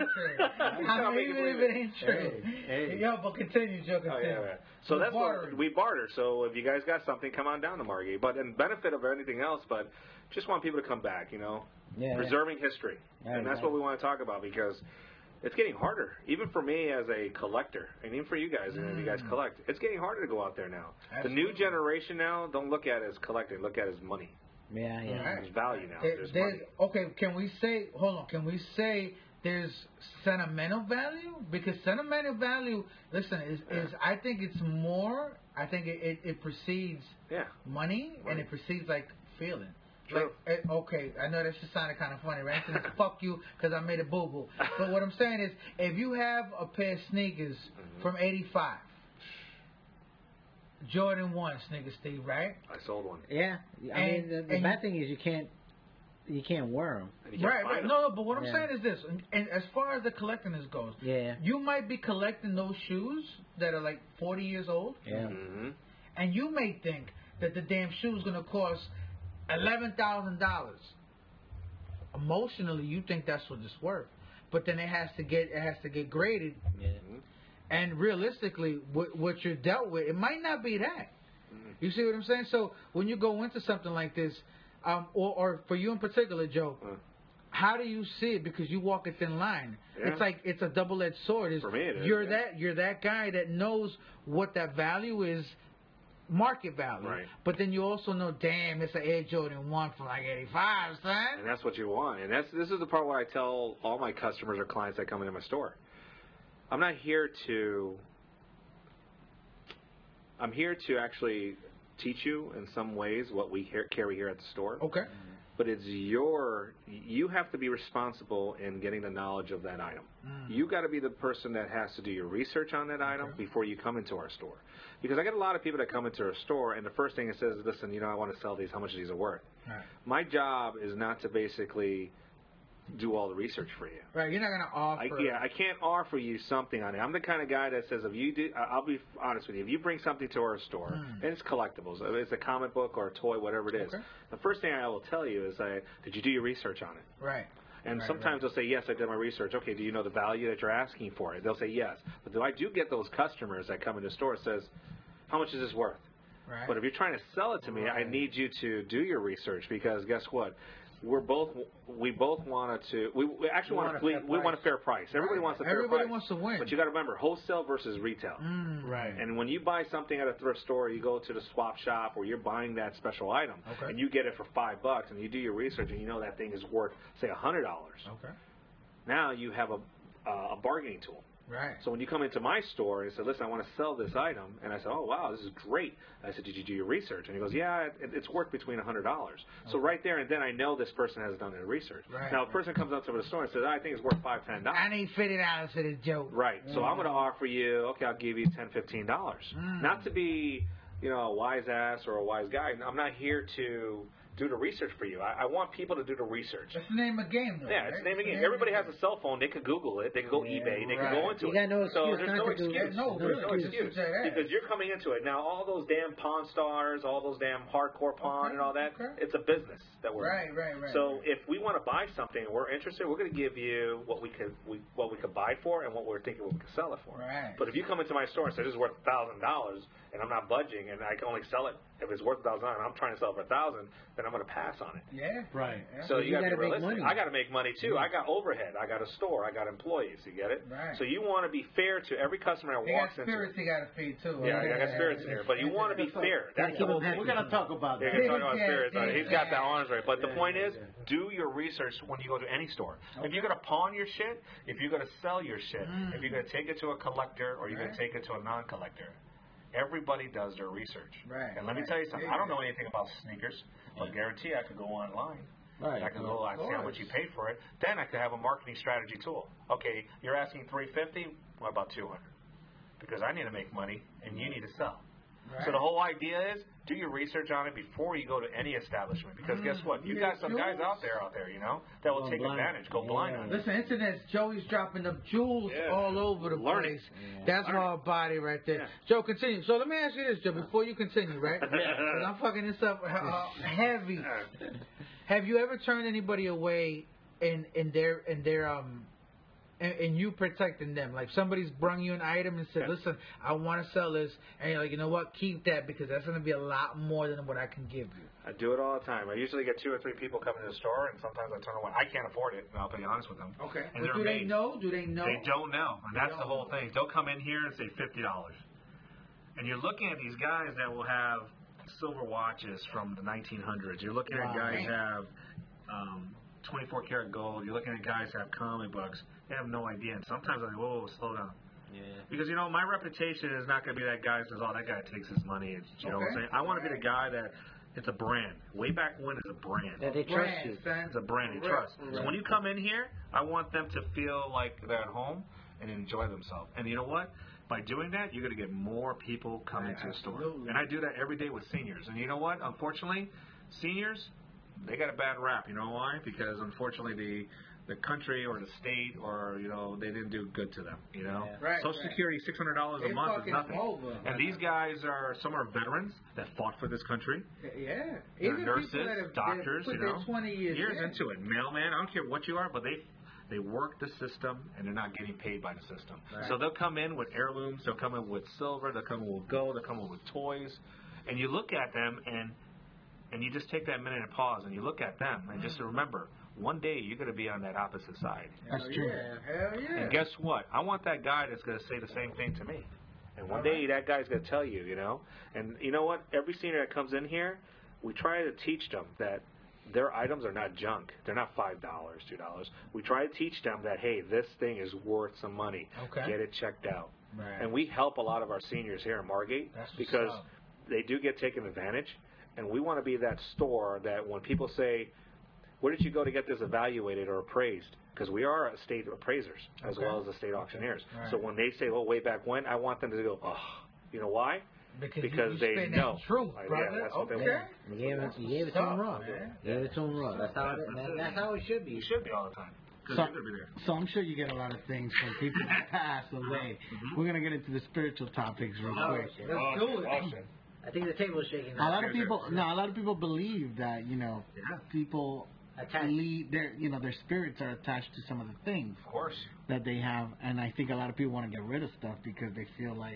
if it ain't true. Yo, but continue, Joe. So that's what we barter. So if you guys got something, come on down to Margate. But in benefit of anything else, but just want people to come back, preserving history. And that's what we want to talk about because it's getting harder, even for me as a collector, and even for you guys, and if you guys collect. It's getting harder to go out there now. Absolutely. The new generation now don't look at it as collecting, look at it as money. There's value now. There's money. Okay, can we say there's sentimental value? Because sentimental value, listen, is I think it's more, I think it precedes money, and it precedes like feeling. Like, okay, I know that just sounded kind of funny, right? So fuck you because I made a boo-boo. But what I'm saying is, if you have a pair of sneakers from '85, Jordan 1 sneakers, Steve, right? I sold one. Yeah, I mean the bad thing is you can't wear them. Right. No, but what I'm saying is this, and as far as the collecting goes, you might be collecting those shoes that are like 40 years old, and you may think that the damn shoe is gonna cost $11,000. Emotionally, you think that's what it's worth, but then it has to get graded. And realistically, what you're dealt with, it might not be that. You see what I'm saying? So when you go into something like this, or for you in particular, Joe, how do you see it? Because you walk a thin line. It's like it's a double-edged sword. For me, it is. You're that guy that knows what that value is. Market value, but then you also know, damn, it's an Air Jordan 1 from like '85, son. And that's what you want. And this is the part where I tell all my customers or clients that come into my store, I'm not here to I'm here to actually teach you in some ways what we carry here at the store. Okay. But it's you have to be responsible in getting the knowledge of that item. You got to be the person that has to do your research on that item before you come into our store. Because I get a lot of people that come into our store, and the first thing it says is, listen, I want to sell these. How much are these worth? Right. My job is not to basically do all the research for you. Right, you're not going to offer. I can't offer you something on it. I'm the kind of guy that says, if you do, I'll be honest with you, if you bring something to our store, and it's collectibles, if it's a comic book or a toy, whatever it is, the first thing I will tell you is, did you do your research on it? Right. And sometimes they'll say, yes, I did my research. Okay, do you know the value that you're asking for it? They'll say yes. But I do get those customers that come in the store and says, how much is this worth? Right. But if you're trying to sell it to me, I need you to do your research, because guess what? We both want a fair price. Everybody wants a fair price. Everybody wants to win. But you got to remember, wholesale versus retail. Right. And when you buy something at a thrift store, you go to the swap shop where you're buying that special item, and you get it for $5, and you do your research, and you know that thing is worth, say, $100. Okay. Now you have a bargaining tool. Right. So when you come into my store and say, listen, I want to sell this item, and I said, oh, wow, this is great. I said, did you do your research? And he goes, yeah, it's worth between $100. So right there and then I know this person has done their research. Right. Now, a person comes up to the store and says, I think it's worth $5, $10. I need $50 for this joke. Right. So I'm going to offer you, okay, I'll give you $10, $15. Not to be, a wise ass or a wise guy. I'm not here to do the research for you. I want people to do the research. That's the name of the game, though. Yeah, it's the name of the game. Everybody has a cell phone. They could Google it. They could go eBay. They could go into it. You got no excuse. So there's no excuse. There's no excuse. Because you're coming into it. Now, all those damn Pawn Stars, all those damn hardcore pawn and all that, it's a business that we're in. Right. So if we want to buy something and we're interested, we're going to give you what we could buy for and what we're thinking we could sell it for. Right. But if you come into my store and say this is worth $1,000 and I'm not budging and I can only sell it if it's worth $1,000 and I'm trying to sell it for $1,000, then I'm going to pass on it. Yeah. Right. Yeah. So you got to be realistic. Money. I got to make money too. I got overhead. I got a store. I got employees. You get it? Right. So you want to be fair to every customer that walks into. Spirits you got to feed too. Yeah, I got spirits in here, but you want to be fair. That's the whole thing. We're gonna talk about that. We're gonna talk about spirits. He's got that arms right. But the point is, do your research when you go to any store. If you're gonna pawn your shit, if you're gonna sell your shit, if you're gonna take it to a collector or you're gonna take it to a non-collector. Everybody does their research. Right. And let me tell you something. I don't know anything about sneakers, but guarantee I could go online. Right. I could go and see how much you paid for it. Then I could have a marketing strategy tool. Okay, you're asking $350. What about $200? Because I need to make money and you need to sell. Right. So the whole idea is do your research on it before you go to any establishment. Because guess what? You got some guys out there, that will take advantage, go blind on you. Listen, internet's Joey's dropping up jewels all over the place. That's our body right there. Joe, continue. So let me ask you this, Joe, before you continue, right? Because I'm fucking this up heavy. Have you ever turned anybody away in their and you protecting them? Like somebody's brung you an item and said, listen, I want to sell this. And you're like, you know what? Keep that because that's going to be a lot more than what I can give you. I do it all the time. I usually get 2 or 3 people coming to the store, and sometimes I turn away. I can't afford it, and I'll be honest with them. Okay. And do they know? Do they know? They don't know. And that's the whole thing. They'll come in here and say $50. And you're looking at these guys that will have silver watches from the 1900s. You're looking at guys have 24 karat gold. You're looking at guys that have comic books. They have no idea. And sometimes I'm like, whoa, slow down. Yeah. Because, my reputation is not going to be that guy who says, oh, that guy takes his money. It's, you know what I'm saying? I want to be the guy that it's a brand. Way back when it's a brand. That they trust you. It's a brand they trust. So when you come in here, I want them to feel like they're at home and enjoy themselves. And you know what? By doing that, you're going to get more people coming to the store. And I do that every day with seniors. And you know what? Unfortunately, seniors, they got a bad rap. You know why? Because unfortunately the country or the state or they didn't do good to them. Social Security, $600 a month is nothing. And these guys some are veterans that fought for this country. Yeah, they're nurses, doctors, put 20 years into it. Mailman, I don't care what you are, but they work the system and they're not getting paid by the system. Right. So they'll come in with heirlooms, they'll come in with silver, they'll come in with gold, they'll come in with toys, and you look at them and you just take that minute and pause and you look at them and just remember. One day you're going to be on that opposite side. That's true. Hell yeah. And guess what? I want that guy that's going to say the same thing to me. And one day that guy's going to tell you, And you know what? Every senior that comes in here, we try to teach them that their items are not junk. They're not $5, $2. We try to teach them that, hey, this thing is worth some money. Okay. Get it checked out. Right. And we help a lot of our seniors here in Margate because they do get taken advantage. And we want to be that store that when people say, where did you go to get this evaluated or appraised? Because we are a state appraisers as well as the state auctioneers. Right. So when they say, oh, way back when, I want them to go, oh, you know why? Because they know. Truth, brother. Yeah, that's what they okay. want. You gave it to them raw. You gave it to them raw. That's how it should be. You should be all the time. So I'm sure you get a lot of things from people that pass away. We're gonna get into the spiritual topics real quick. Let's do it. I think the table's shaking. A lot of people believe that people their spirits are attached to some of the things Of course. that they have, and I think a lot of people want to get rid of stuff because they feel like,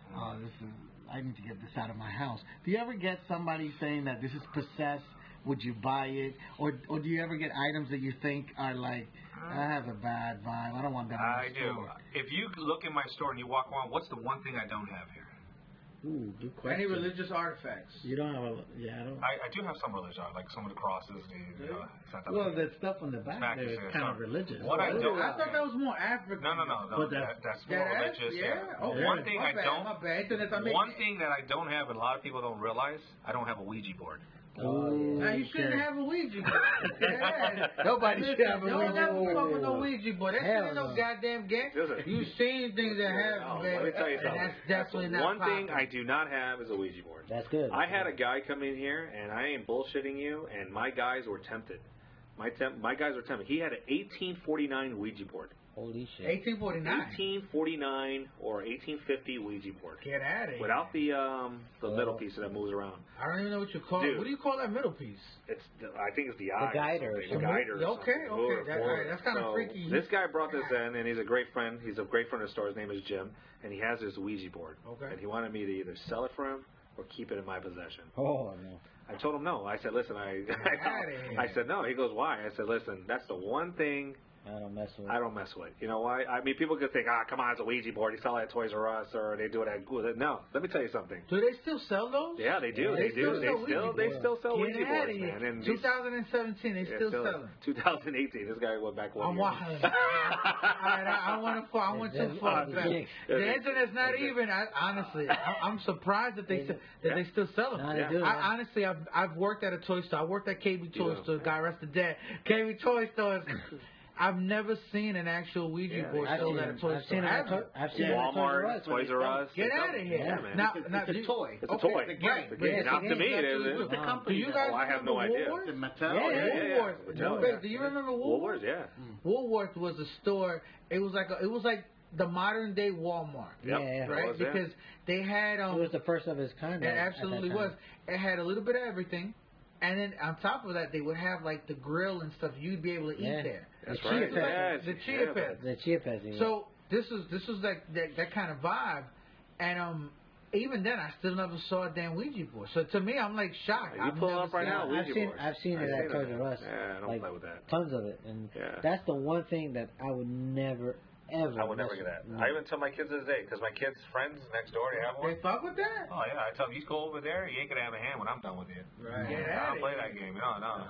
I need to get this out of my house. Do you ever get somebody saying that this is possessed? Would you buy it, or do you ever get items that you think are like, that has a bad vibe, I don't want that in my store? If you look in my store and you walk around, what's the one thing I don't have here? Ooh, good question. Any religious artifacts? You don't have I don't. I do have some religion, like some of the crosses. Well, the stuff on the back there is kind of religious. What I don't I thought that was more African. No. But That's more religious. Yeah. Okay. One thing My bad. One thing that I don't have, and a lot of people don't realize, I don't have a Ouija board. Now you shouldn't have a Ouija board. Yeah. Nobody should have a Ouija board. Don't ever fuck with no board. Ouija board. That shit ain't no goddamn game. You've seen things that have, Let me tell you something. and that's definitely not One thing popular. I do not have is a Ouija board. That's good. I had a guy come in here, and I ain't bullshitting you, and my guys were tempted. My guys were tempted. He had an 1849 Ouija board. Holy shit. 1849. 1849 or 1850 Ouija board. Get out of here. Without the middle piece that moves around. I don't even know what you call it. Dude. What do you call that middle piece? I think it's the eye. guider or The something. guider. or Okay, something. okay. That's kind of So, freaky. This guy brought this in, and he's a great friend. He's a great friend of the store. His name is Jim, and he has his Ouija board. Okay. And he wanted me to either sell it for him or keep it in my possession. Oh, no. I told him no. I said, listen, I said no. He goes, why? I said, listen, that's the one thing I don't mess with it. I don't mess with. You know why? I mean, people could think, come on, it's a Ouija board. You sell it at Toys R Us, or they do it at Google. No, let me tell you something. Do they still sell those? Yeah, they do. They They do. They still sell Get Ouija out boards, of here. man. And 2017, they still sell them. 2018. This guy went back one I'm year. wild. I went too far back. The internet's not even. Honestly, I'm surprised that they still sell them. No, they do, Honestly, I've worked at a toy store. I worked at KB Toy Store. God rest the dead. KB Toy Stores. I've never seen an actual Ouija board sold at a toy store. I've seen it at Walmart, Toys R Us. Get out of here. Yeah, man. Now, It's a toy. It's a toy. Right. It's a game. Not to me, it is. What's the company? Do you guys I have no remember idea. Woolworths? Mattel? Yeah. Mattel, Do you remember Woolworths? Woolworths, yeah. Woolworth was a store. It was like the modern day Walmart. Yep. Yeah. Right? Was, yeah. Because they had It was the first of its kind. it at absolutely that time. was. It had a little bit of everything. And then on top of that, they would have like the grill and stuff. You'd be able to eat Yeah. there. That's The right. chia pet. The chia pet. The chia pets. Yeah. So this was like that kind of vibe, and even then I still never saw a damn Ouija board. So to me, I'm like shocked. You I've pull it never up right seen now. it. Ouija boards. I've seen it I've at Toys R Us. Yeah, I don't like, play with that. Tons of it, and Yeah. that's the one thing that I would never ever. I would never get that. I even tell my kids this day, because my kids' friends next door, they have one. They fuck with that? Oh, yeah. I tell them, you go over there, you ain't going to have a hand when I'm done with you. Right. I don't play that game. No.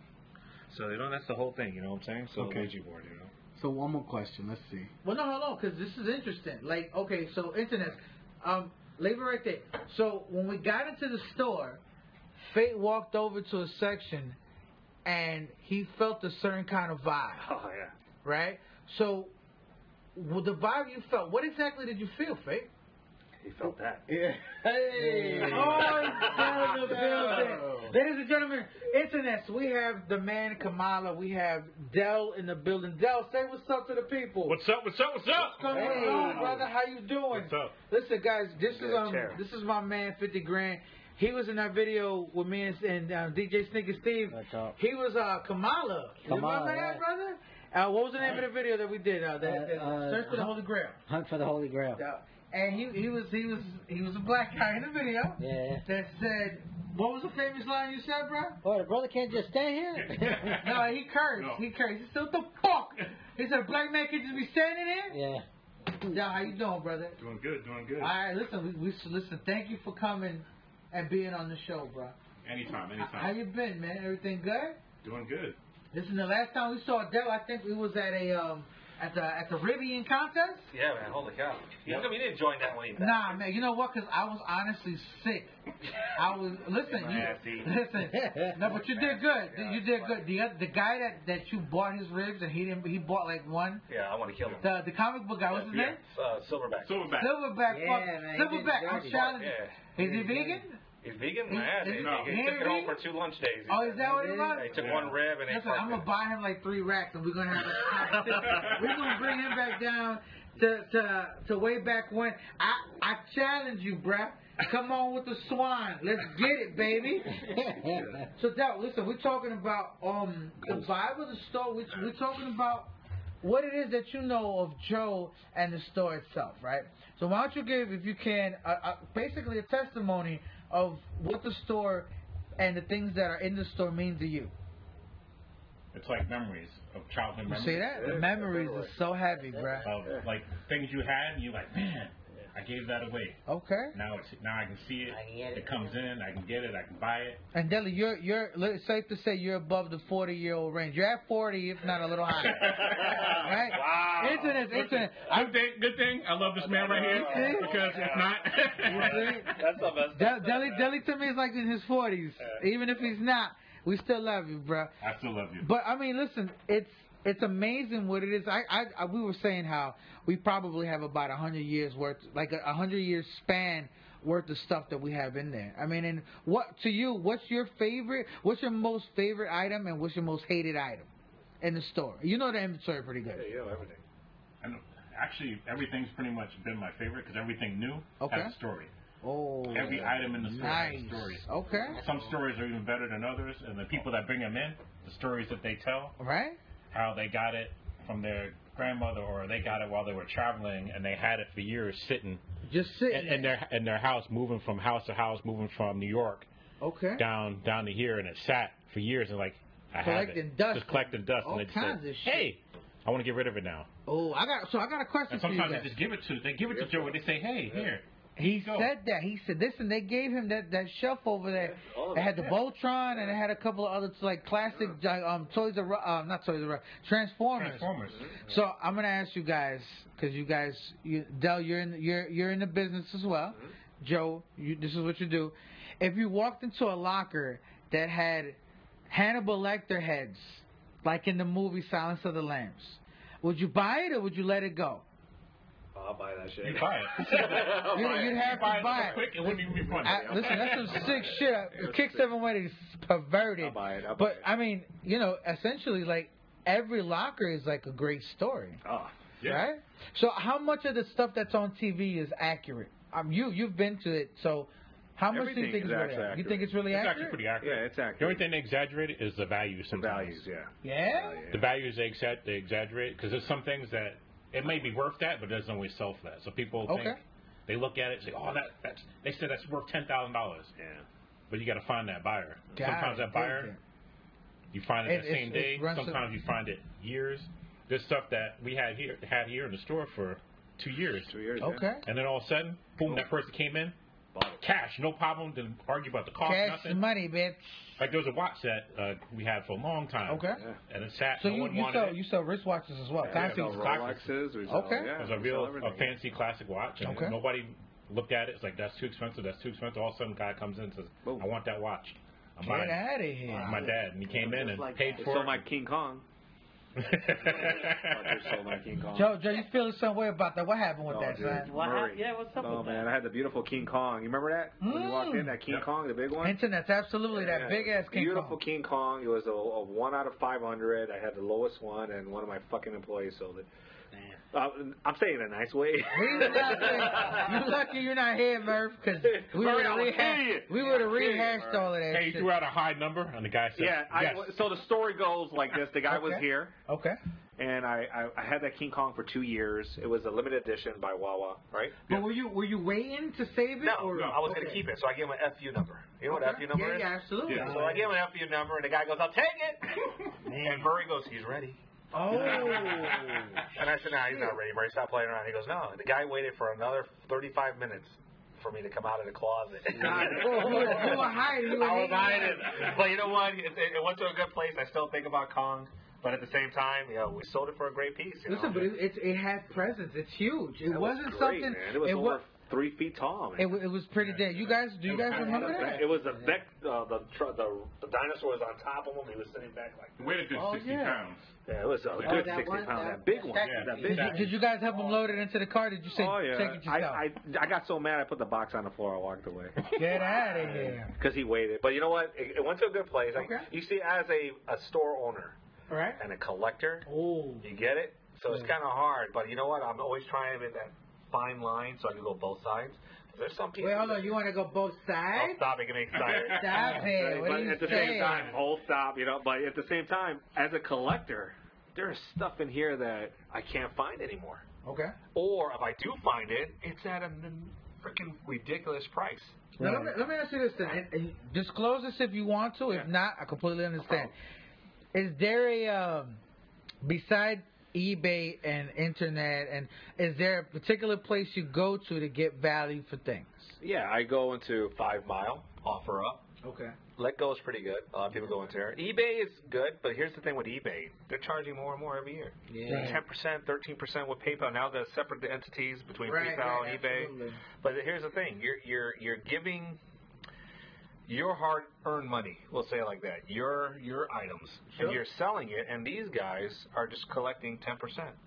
So, that's the whole thing, you know what I'm saying? So, Okay. Ouija board, So one more question. Let's see. Well, no, because this is interesting. Like, okay, so internet, leave it right there. So when we got into the store, Fate walked over to a section, and he felt a certain kind of vibe, Oh, yeah. right? So, with the vibe you felt, what exactly did you feel, Fate? He felt that. Yeah. Hey. Oh, he's down in the building. Ladies and gentlemen, internet, we have the man Kamala. We have Dell in the building. Dell, say what's up to the people. What's up? What's going on, brother? How you doing? What's up? Listen, guys, this Chair. is my man, 50 Grand. He was in that video with me and DJ Sneaker Steve. That's up. He was Kamala. You Kamala, remember that, yeah. brother? What was the name of the video that we did? Search for the Holy Grail. Hunt for the Holy Grail. And he was a black guy in the video. Yeah. That said, what was the famous line you said, bro? Oh, the brother can't just stand here. No, he cursed. No. He cursed. He said, "What the fuck?" He said, "A black man can just be standing there." Yeah. Yeah, how you doing, brother? Doing good. All right, listen, we listen. Thank you for coming and being on the show, bro. Anytime. How you been, man? Everything good? Doing good. Listen, the last time we saw Dell, I think we was at a at the rib eating contest. Yeah, man. Holy cow. You didn't join that one either. Nah, man. You know what? Because I was honestly sick. I was listen. Listen. No, but you did good. You did good. The guy that you bought his ribs and he bought like one. Yeah, I want to kill him. The comic book guy. What's his name? Silverback. Silverback. Silverback. I'm challenging. Is he vegan? He's vegan? He took it home for 2 lunch days. Oh, is that what it was? He took 1 rib and listen, I'm going to buy him like 3 racks and we're going to have a competition. We're going to bring him back down to way back when. I challenge you, bruh. Come on with the swine. Let's get it, baby. So, Del, listen, we're talking about the vibe of the store. We're talking about what it is that you know of Joe and the store itself, right? So why don't you give, if you can, basically a testimony of what the store and the things that are in the store mean to you. It's like memories of childhood memories. You see that? The memories are so heavy, bruh. Of like things you had, and you're like, man, I gave that away. Okay. Now I can see it. It comes in. I can get it. I can buy it. And Deli, you're it's safe to say you're above the 40-year-old range. You're at 40, if not a little higher. Right? Wow. Internet. Good thing. I love this man right here because if not, that's the best. Deli to me is like in his 40s. Even if he's not, we still love you, bro. I still love you. But I mean, listen, it's amazing what it is. We were saying how we probably have about 100 years worth, like a 100-year span worth of stuff that we have in there. I mean, and what's your favorite? What's your most favorite item, and what's your most hated item in the store? You know the inventory pretty good. Yeah, you know everything. And actually, everything's pretty much been my favorite because everything new has a story. Oh, every item in the store has a story. Okay. Some stories are even better than others, and the people that bring them in, the stories that they tell. Right. How they got it from their grandmother, or they got it while they were traveling, and they had it for years sitting. Just sitting in their house, moving from house to house, moving from New York. Okay. Down to here, and it sat for years, and like I have it, dust. just collecting dust, all and they kinds said, of shit. "Hey, I want to get rid of it now." Oh, I got a question and for you. Sometimes they just give it to Joe, and they say, "Hey, here." He said that. He said, listen, they gave him that shelf over there. It had the Voltron, and it had a couple of other like classic not Toys R Us, Transformers. So I'm gonna ask you guys, because Del, you're in the business as well. Joe, this is what you do. If you walked into a locker that had Hannibal Lecter heads, like in the movie Silence of the Lambs, would you buy it or would you let it go? I'll buy that shit. You buy it. You'd have to buy it. Quick, it wouldn't even be funny. Listen, that's some sick shit. Kick 718 is perverted. I'll buy it. But I mean, essentially, like every locker is like a great story. Oh, yeah. Right? So how much of the stuff that's on TV is accurate? You've been to it, so how much do you think is really accurate? You think it's really accurate? It's actually pretty accurate. Yeah, it's accurate. The only thing they exaggerate is the values sometimes. The values, yeah. Yeah? The values they exaggerate because there's some things that it may be worth that, but it doesn't always sell for that. So people think, they look at it and say, oh, they said that's worth $10,000. Yeah. But you got to find that buyer. Sometimes that buyer, you find it the same day. Sometimes you find it years. There's stuff that we had here in the store for 2 years. 2 years. Okay. Yeah. And then all of a sudden, boom, that person came in, cash, no problem, didn't argue about the cost, cash nothing. money, bitch. Like there was a watch that we had for a long time. Okay. Yeah. And it sat. So no one wanted you sell wristwatches as well. Yeah, Rolexes. Okay. It was a fancy classic watch, and nobody looked at it. It's like that's too expensive. That's too expensive. All of a sudden, a guy comes in and says, "I want that watch." Get out of here. My dad, and he came in and paid for it. So my King Kong. Joe, you feeling some way about that? What happened with that, son? What's up with that? Man, I had the beautiful King Kong. You remember that? When you walked in, that King Kong, the big one? Internet's absolutely that big ass King Kong. Beautiful King Kong. It was a 1 out of 500. I had the lowest one, and one of my fucking employees sold it. I'm saying it in a nice way. You're lucky you're not here, Murph, because we would have rehashed all of that shit. He threw out a high number, and the guy said, yes. So the story goes like this. The guy was here. Okay. And I had that King Kong for 2 years. It was a limited edition by Wawa, right? But were you waiting to save it? No, I was going to keep it, so I gave him an FU number. You know what FU number is? Yeah, absolutely. Yeah. So I gave him an FU number, and the guy goes, I'll take it. And Murray goes, he's ready. Oh. And I said, he's not ready, Murray. Stop playing around. He goes, no. The guy waited for another 35 minutes for me to come out of the closet. You were hiding. I was hiding. But you know what? It went to a good place. I still think about Kong. But at the same time, we sold it for a great piece. Listen, but it had presence. It's huge. It wasn't great, something. Man. It was over 3 feet tall. Man. It was pretty dead. Do you guys remember that? It was the dinosaur was on top of him. He was sitting back like. Weighed a good 60 pounds. Yeah, it was a good 60 pounds. That big one. Did you guys help him load it into the car? Did you say take it yourself? I got so mad I put the box on the floor. I walked away. Get out of here. Because he weighed it. But you know what? It went to a good place. Okay. You see, as a store owner and a collector, you get it? So it's kind of hard. But you know what? I'm always trying in that fine line so I can go both sides. There's some people. Wait, hold on. You want to go both sides? Oh, stop. It can make excited. Stop it. What are you at the saying? same time, stop. But at the same time, as a collector, there's stuff in here that I can't find anymore. Okay. Or if I do find it, it's at a freaking ridiculous price. Now, let me ask you this then. And disclose this if you want to. If not, I completely understand. Is there a, beside eBay and internet, and is there a particular place you go to get value for things? Yeah, I go into 5 Mile, offer up. Okay. Let Go is pretty good. A lot of people go into there. eBay is good, but here's the thing with eBay. They're charging more and more every year. Yeah. 10%, 13% with PayPal. Now they're separate entities between PayPal and eBay. Absolutely. But here's the thing. You're giving your hard-earned money, we'll say it like that, your items, and you're selling it, and these guys are just collecting 10%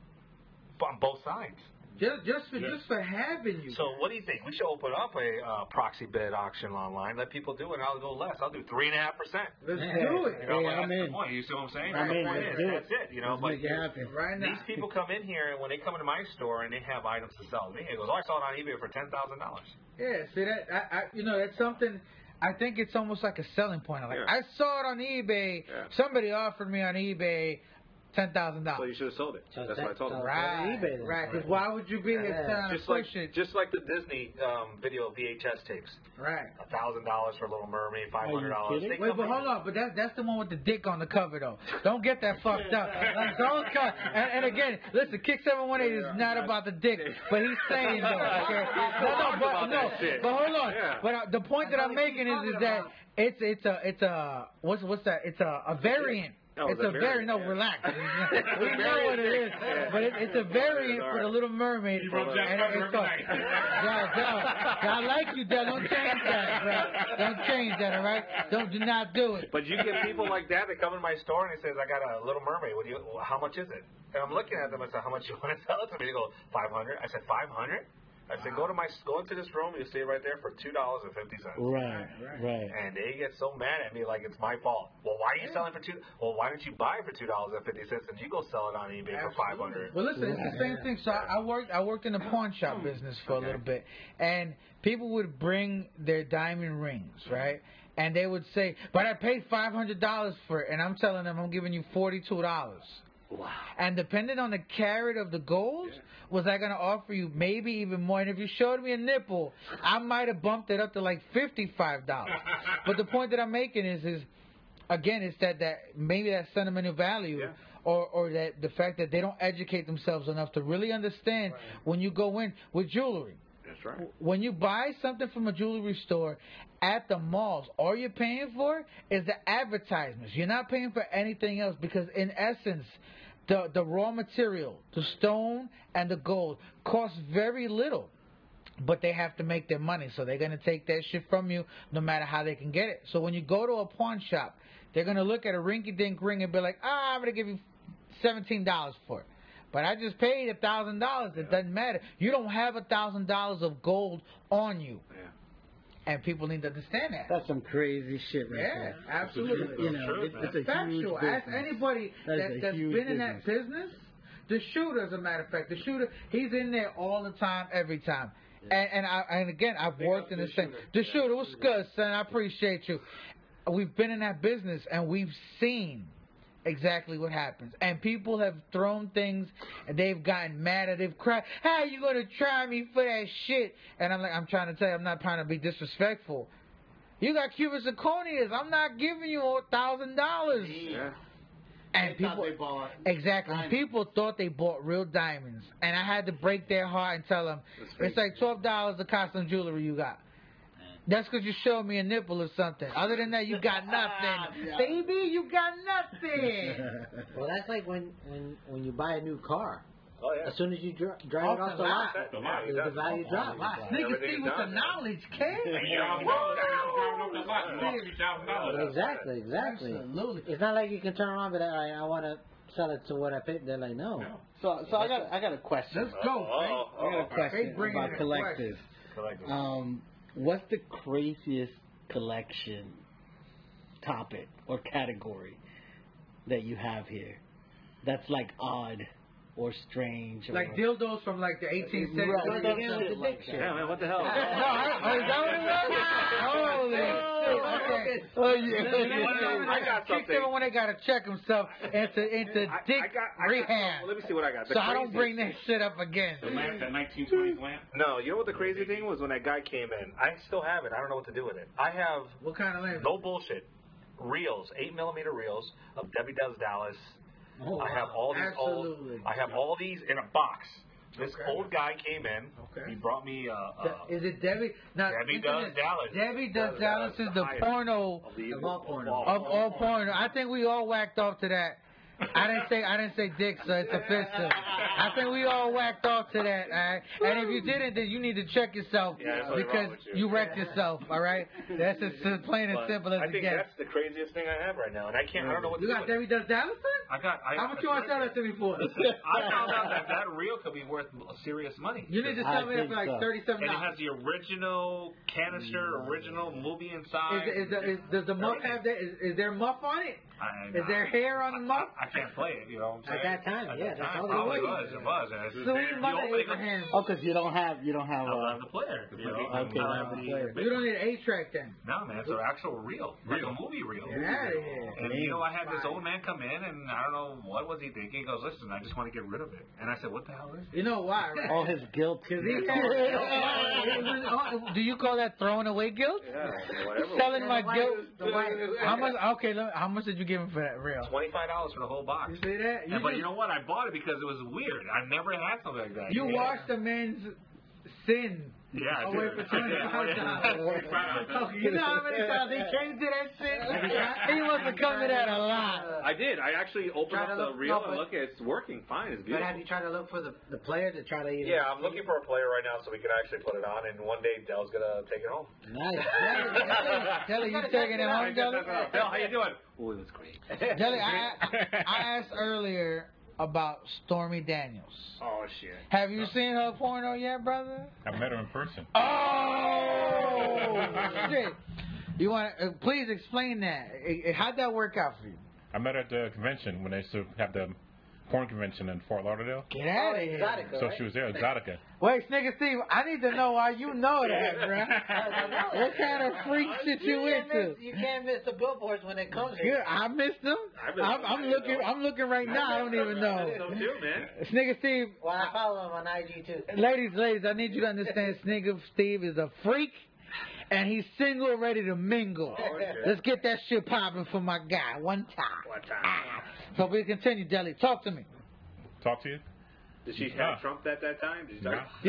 on both sides. Just for having you. So what do you think? We should open up a proxy bid auction online. Let people do it. And I'll go less. I'll do 3.5%. Let's do it. That's the point. You see what I'm saying? That's it. But make it happen. Right now. These people come in here, and when they come into my store and they have items to sell to me, it goes, I saw it on eBay for $10,000. Yeah. See that? That's something. I think it's almost like a selling point. Like I saw it on eBay. Yeah. Somebody offered me on eBay $10,000. So you should have sold it. That's what I told him. Right. Because why would you be here trying to push it? Just like the Disney video VHS tapes. Right. $1,000 for Little Mermaid, $500. Wait, but hold on. But that's the one with the dick on the cover, though. Don't get that fucked up. Like, those and again, listen, Kick 718 is not about the dick, but he's saying though. Okay? But hold on. Yeah. But the point that I'm making is that it's a what's that? It's a variant. Oh, it's a variant. No, relax. We know what it is, but it's a variant for the Little Mermaid. I like you, Dad. Don't change that, bro. Don't change that, all right? Do not do it. But you get people like that that come in my store and they says, I got a Little Mermaid. How much is it? And I'm looking at them and say, how much you want to sell it to me? They go, $500. I said, $500? I said, go into this room. You'll see it right there for $2.50. Right. And they get so mad at me like it's my fault. Well, why are you selling for $2? Well, why don't you buy it for $2.50 and you go sell it on eBay for $500? Well, listen, it's the same thing. So I worked in the pawn shop business for a little bit, and people would bring their diamond rings, right? And they would say, but I paid $500 for it, and I'm telling them I'm giving you $42. Wow. And depending on the carat of the gold, was I going to offer you maybe even more? And if you showed me a nipple, I might have bumped it up to like $55. But the point that I'm making is again, it's that maybe that sentimental value or that the fact that they don't educate themselves enough to really understand when you go in with jewelry. That's right. When you buy something from a jewelry store at the malls, all you're paying for is the advertisements. You're not paying for anything else because in essence, the raw material, the stone and the gold, cost very little. But they have to make their money, so they're going to take that shit from you no matter how they can get it. So when you go to a pawn shop, they're going to look at a rinky-dink ring and be like, I'm going to give you $17 for it. But I just paid $1,000. It doesn't matter. You don't have $1,000 of gold on you. Yeah. And people need to understand that. That's some crazy shit right there. Absolutely. It's factual. Ask anybody that's been in that business. The shooter, as a matter of fact, he's in there all the time, every time. Yeah. And again, I've worked in the same. The shooter was good, son. I appreciate you. We've been in that business, and we've seen exactly what happens. And people have thrown things, and they've gotten mad at it. They've cried, how you going to try me for that shit? And I'm trying to tell you, I'm not trying to be disrespectful. You got Cuban zirconias. I'm not giving you $1,000. Yeah. And people people thought they bought real diamonds. And I had to break their heart and tell them, it's like $12 a costume jewelry you got. That's because you showed me a nipple or something. Other than that, you got nothing. Baby, you got nothing. Well, that's like when you buy a new car. Oh, yeah. As soon as you drive it off the lot, the value drops. Nigga, see with the knowledge, kid. Exactly. Absolutely. It's not like you can turn around and be like, all right, I want to sell it to what I paid. They're like, no. So I got a question. Let's go. I got a question about collectors. What's the craziest collection topic or category that you have here that's like odd or strange? Or Like dildos from like the 18th century. Yeah, man, what the hell? Is that what it was? Holy shit. Okay. I got something. Kick when they got to check himself into dick rehab. Let me see what I got. So I don't bring that shit up again. The lamp, that 1920s lamp? No, you know what the crazy thing was when that guy came in? I still have it. I don't know what to do with it. I have, What kind of lamp? no bullshit, reels, 8mm reels of Debbie Does Dallas. I have all these all these in a box. This old guy came in. Okay. He brought me Is it Debbie? Now, Debbie Does Dallas. Debbie Does Dallas is the porno of all porno. I think we all whacked off to that. I didn't say dick, so it's offensive. I think we all whacked off to that, all right? And if you didn't, then you need to check yourself because you wrecked yourself, all right? That's as plain and simple as it gets. I think that's the craziest thing I have right now, and I don't know what to do. You got Debbie Does Dallas? How much you want to sell that to me for? I found out that reel could be worth serious money. You need to sell me that for like $37. And it has the original canister, original movie inside. Does the muff have that? Is there muff on it? Is there hair on the muff? I can't play it, you know what I'm saying? At that time, yeah. That's all it was. Sweet mother Abraham. Oh, because you don't have I don't have the player. Okay, you don't have the player. You don't need an 8-track then. No, man, it's an actual reel. Like a movie reel. Get out of here. And, you know, I had this old man come in, and I don't know what was he thinking. He goes, listen, I just want to get rid of it. And I said, what the hell is it? You know why, right? all his guilt. Do you call that throwing away guilt? Yeah, whatever. Selling my guilt. How much? Okay, how much did you give him for that reel? $25 for the whole box. You see that? But you know what? I bought it because it was weird. I never had something like that. You washed a man's sin. Yeah, away for $25. You know how many times he came to that shit? He must have come to that a lot. I did. I actually opened up the reel and look, it's working fine. It's beautiful. But have you tried to look for the player to try to even... Yeah, I'm looking for a player right now so we can actually put it on, and one day Dell's going to take it home. Nice. Jelly, you taking it home, Jelly? Del, how you doing? Oh, it was great. Jelly, I asked earlier about Stormy Daniels. Oh, shit. Have you seen her porno yet, brother? I met her in person. Oh, shit. You want to, please explain that. How'd that work out for you? I met her at the convention when they used to have the porn convention in Fort Lauderdale. Get out of here. Exotica, So right? she was there, Exotica. Wait, Nigga Steve, I need to know why you know that, bro. What kind of freak shit you into? You can't miss the billboards when it comes Good. here. I missed them. I'm looking right now. I don't even know. So too, man. Snigger Steve. Well, I follow him on IG too. Ladies, I need you to understand Snigger Steve is a freak. And he's single, ready to mingle. Oh, yeah. Let's get that shit popping for my guy. One time. So we continue, Jelly. Talk to me. Talk to you? Did she have Trump at that time? Did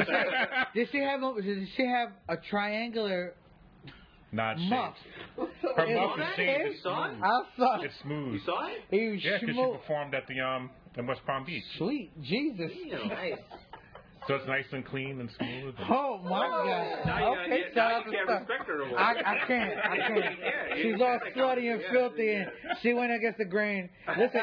she Did she have a triangular Not muff? Her muff is shaved. You saw it? I saw it. It's smooth. You saw it? Yeah, because she performed at the in West Palm Beach. Sweet Jesus. Nice. So it's nice and clean and smooth. And Oh my God. Now Okay, you shout out can't to respect her no more. I can't. She's all slutty and filthy, and she went against the grain. Listen,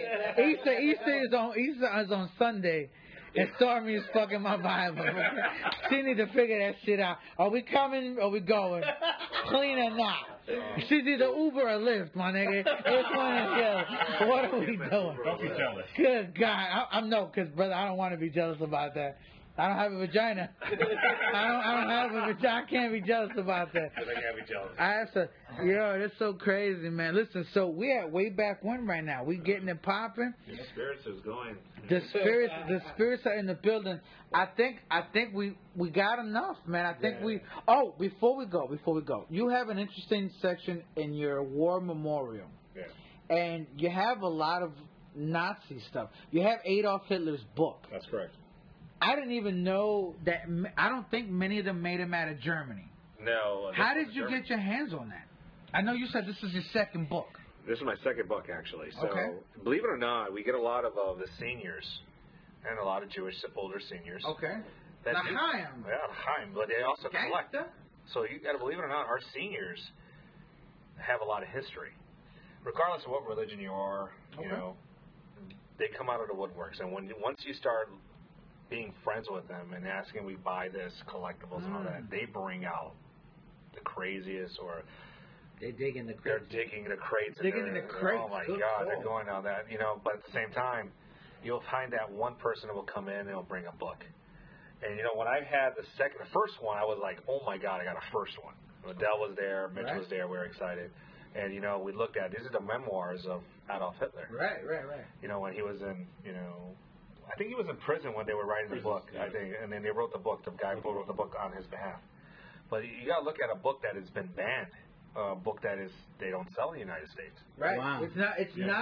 Easter is on Sunday, and Stormy is fucking my Bible. She need to figure that shit out. Are we coming or are we going? Clean or not? She's either Uber or Lyft, my nigga. Which one is the What are we doing? Don't be jealous. Good God, I'm no, because brother, I don't want to be jealous about that. I don't have a vagina. I don't have a vagina. I can't be jealous about that. I can't be jealous. That's so crazy, man. Listen, so we at way back when right now. We getting it popping. The spirits is going. The spirits are in the building. I think we got enough, man. I think before we go, you have an interesting section in your war memorial. Yeah. And you have a lot of Nazi stuff. You have Adolf Hitler's book. That's correct. I didn't even know that. I don't think many of them made them out of Germany. No. How did you get your hands on that? I know you said this is your second book. This is my second book, actually. So, believe it or not, we get a lot of the seniors and a lot of Jewish older seniors. Okay. L'chaim. Yeah, L'chaim, but they also collect. So you got to believe it or not, our seniors have a lot of history, regardless of what religion you are. You know, they come out of the woodworks, and once you start being friends with them and asking, we buy this collectibles and all that, they bring out the craziest or. They dig in the crates. They're digging the crates. Digging in the crates. Oh my God, they're going on that. You know, but at the same time, you'll find that one person will come in and will bring a book. And you know, when I had the first one, I was like, oh my God, I got a first one. Adele was there, Mitch was there, we were excited. And you know, we looked at, these are the memoirs of Adolf Hitler. Right. You know, when he was in, you know, I think he was in prison when they were writing the book, I think. And then they wrote the book, the guy who wrote the book on his behalf. But you got to look at a book that has been banned. A book that they don't sell in the United States. Right. Wow. It's a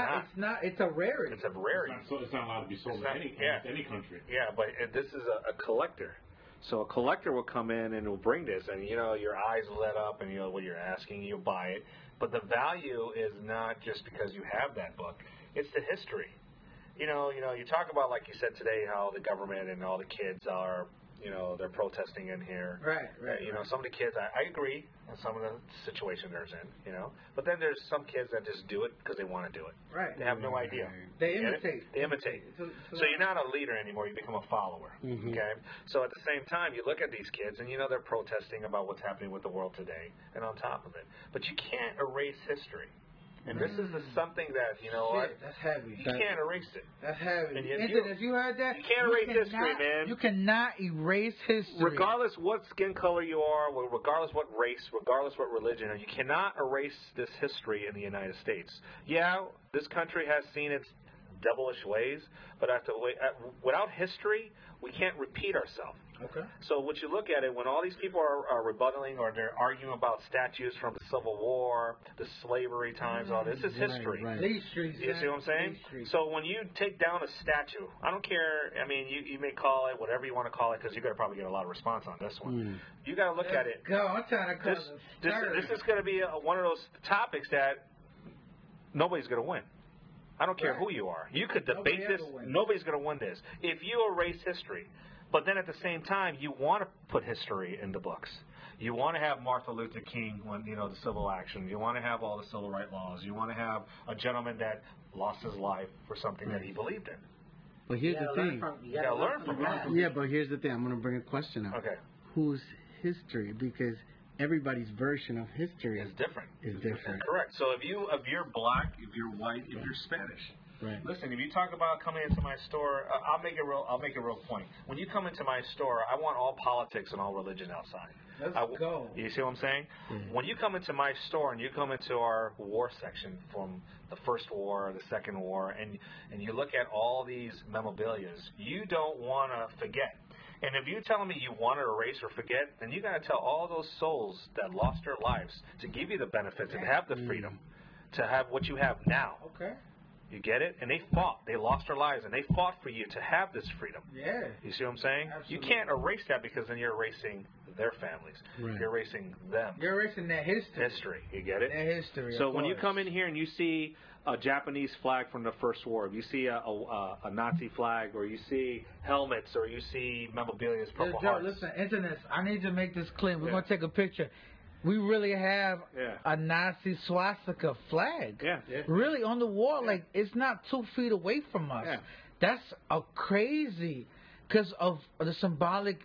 rarity. It's a rarity. It's not allowed to be sold in any country. Yeah, but this is a collector. So a collector will come in and will bring this, and you know, your eyes lit up, and you know what you're asking, you'll buy it. But the value is not just because you have that book; it's the history. You know, you talk about, like you said today, how the government and all the kids are. You know, they're protesting in here. Right. You know, some of the kids, I agree in some of the situation they're in, you know. But then there's some kids that just do it because they want to do it. Right. They have no idea. They imitate. They imitate. So you're not a leader anymore. You become a follower. Okay? So at the same time, you look at these kids, and you know they're protesting about what's happening with the world today and on top of it. But you can't erase history. And this is something that, you know what? That's heavy. You can't erase it. That's heavy. And you heard that? You can't erase history, man. You cannot erase history. Regardless what skin color you are, regardless what race, regardless what religion, you cannot erase this history in the United States. Yeah, this country has seen its devilish ways, but without history, we can't repeat ourselves. Okay. So what you look at it, when all these people are rebutting or they're arguing about statues from the Civil War, the slavery times, all this is history. Right. You see what I'm saying? So when you take down a statue, I don't care, I mean, you may call it whatever you want to call it, because you're going to probably get a lot of response on this one. You got to look at it. I'm trying to call this is going to be one of those topics that nobody's going to win. I don't care who you are. You could debate this. Nobody's going to win this. If you erase history, but then at the same time, you want to put history in the books. You want to have Martin Luther King, the civil action. You want to have all the civil rights laws. You want to have a gentleman that lost his life for something that he believed in. But here's the thing. You got to learn from that. Yeah, but here's the thing. I'm going to bring a question up. Okay. Whose history? Because everybody's version of history is different. Correct. So if you're black, if you're white, if you're Spanish. Right. Listen, if you talk about coming into my store, I'll make a real point. When you come into my store, I want all politics and all religion outside. Let's go. You see what I'm saying? When you come into my store and you come into our war section, from the first war, the second war, and you look at all these memorabilias, you don't want to forget. And if you're telling me you want to erase or forget, then you got to tell all those souls that lost their lives to give you the benefits and have the freedom to have what you have now. Okay. You get it? And they fought. They lost their lives, and they fought for you to have this freedom. Yeah. You see what I'm saying? Absolutely. You can't erase that, because then you're erasing their families. Right. You're erasing them. You're erasing their history. You get it? Their history. So when you come in here and you see a Japanese flag from the First War, if you see a Nazi flag, or you see helmets, or you see memorabilia, Purple Hearts. Listen, Internet, I need to make this clear. We're going to take a picture. We really have a Nazi swastika flag. Yeah. Really on the wall, like it's not 2 feet away from us. Yeah. That's a crazy, because of the symbolic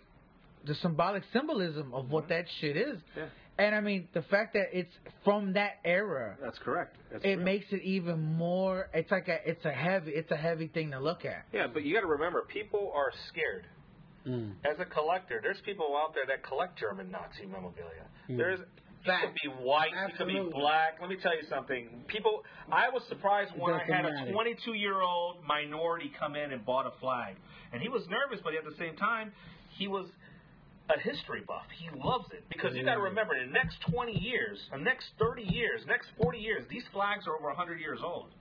symbolism of what that shit is. Yeah. And I mean, the fact that it's from that era. That's correct. It makes it even more. It's like it's a heavy thing to look at. Yeah, but you got to remember, people are scared. As a collector, there's people out there that collect German Nazi memorabilia. You could be white, you could be black. Let me tell you something. I was surprised when I had a 22-year-old minority come in and bought a flag. And he was nervous, but at the same time, he was a history buff. He loves it. Because you got to remember, in the next 20 years, the next 30 years, the next 40 years, these flags are over 100 years old.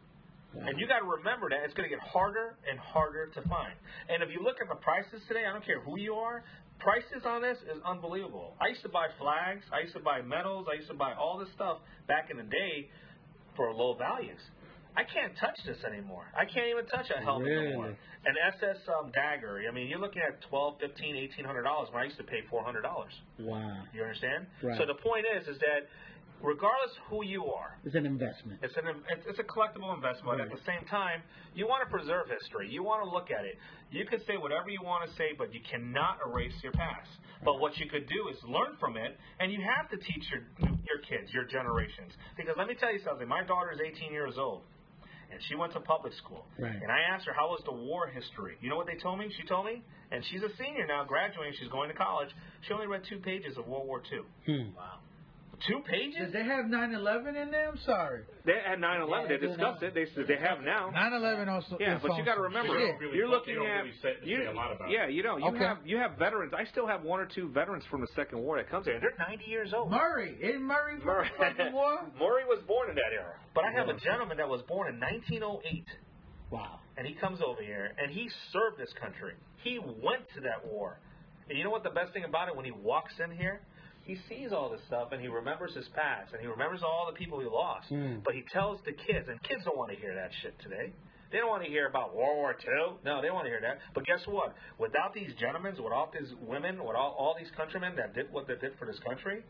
And you got to remember that it's going to get harder and harder to find. And if you look at the prices today, I don't care who you are, prices on this is unbelievable. I used to buy flags, I used to buy medals, I used to buy all this stuff back in the day for low values. I can't touch this anymore. I can't even touch a helmet anymore. An SS dagger, I mean, you're looking at $1,200, $1,500, $1,800 when I used to pay $400. Wow. You understand? Right. So the point is that regardless who you are, it's an investment. It's a collectible investment. Right. At the same time, you want to preserve history. You want to look at it. You can say whatever you want to say, but you cannot erase your past. But what you could do is learn from it, and you have to teach your kids, your generations. Because let me tell you something. My daughter is 18 years old, and she went to public school. Right. And I asked her, how was the war history? You know what they told me? She told me, and she's a senior now, graduating. She's going to college. She only read 2 pages of World War II. Wow. 2 pages? Did they have 9/11 in there? I'm sorry. They had 9/11. They discussed it. They said they have now. 9/11 also. Yeah, but you got to remember, you're looking at. Yeah, you know, you have veterans. I still have 1 or 2 veterans from the Second War that comes here. They're 90 years old. Murray, isn't Murray from the Second War? Murray was born in that era, but I have a gentleman that was born in 1908. Wow. And he comes over here and he served this country. He went to that war. And you know what the best thing about it? When he walks in here, he sees all this stuff and he remembers his past and he remembers all the people he lost. But he tells the kids, and kids don't want to hear that shit today. They don't want to hear about World War II. No, they don't want to hear that. But guess what? Without these gentlemen, without these women, without all these countrymen that did what they did for this country,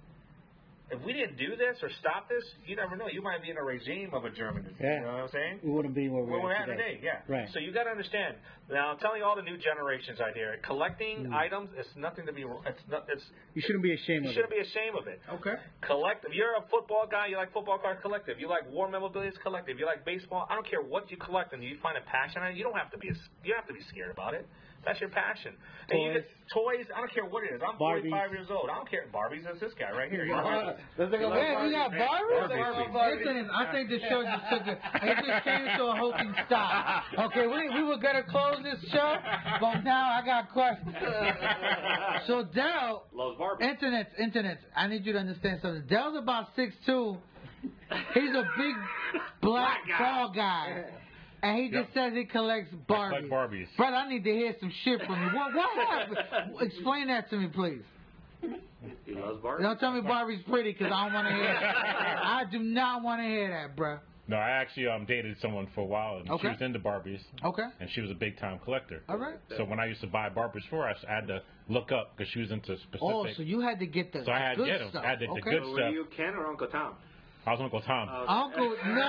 if we didn't do this or stop this, you never know. You might be in a regime of a German disease. Yeah. You know what I'm saying? We wouldn't be where we're at today. Yeah. Right. So you got to understand. Now, I'm telling all the new generations out here, collecting items is nothing to be. You shouldn't be ashamed of it. You shouldn't be ashamed of it. Okay. Collect. If you're a football guy, you like football cards, collective. You like war memorabilia, collective. You like baseball. I don't care what you collect, and you find a passion in it. You don't have to be. You don't have to be scared about it. That's your passion. And you get toys. I don't care what it is. I'm 45 years old. I don't care. Barbies. That's this guy right here. We got Barbies. Listen, I think the show just took it just came to a hoping stop. Okay, we were gonna close this show, but now I got questions. So Dell loves Barbies. Internet. I need you to understand something. Dell's about 6'2". He's a big black tall guy. And he just says he collects Barbies. Like Barbies. Brother, I need to hear some shit from you. What happened? Explain that to me, please. He loves Barbies. Don't tell me Barbie's pretty, because I don't want to hear that. I do not want to hear that, bro. No, I actually dated someone for a while, and she was into Barbies. Okay. And she was a big-time collector. All right. So when I used to buy Barbies for her, I had to look up, because she was into specific. Oh, so you had to get the So I had to good get them. stuff. I had to get the Okay. good So stuff. were you Ken or Uncle Tom? I was Uncle Tom. Uncle, no.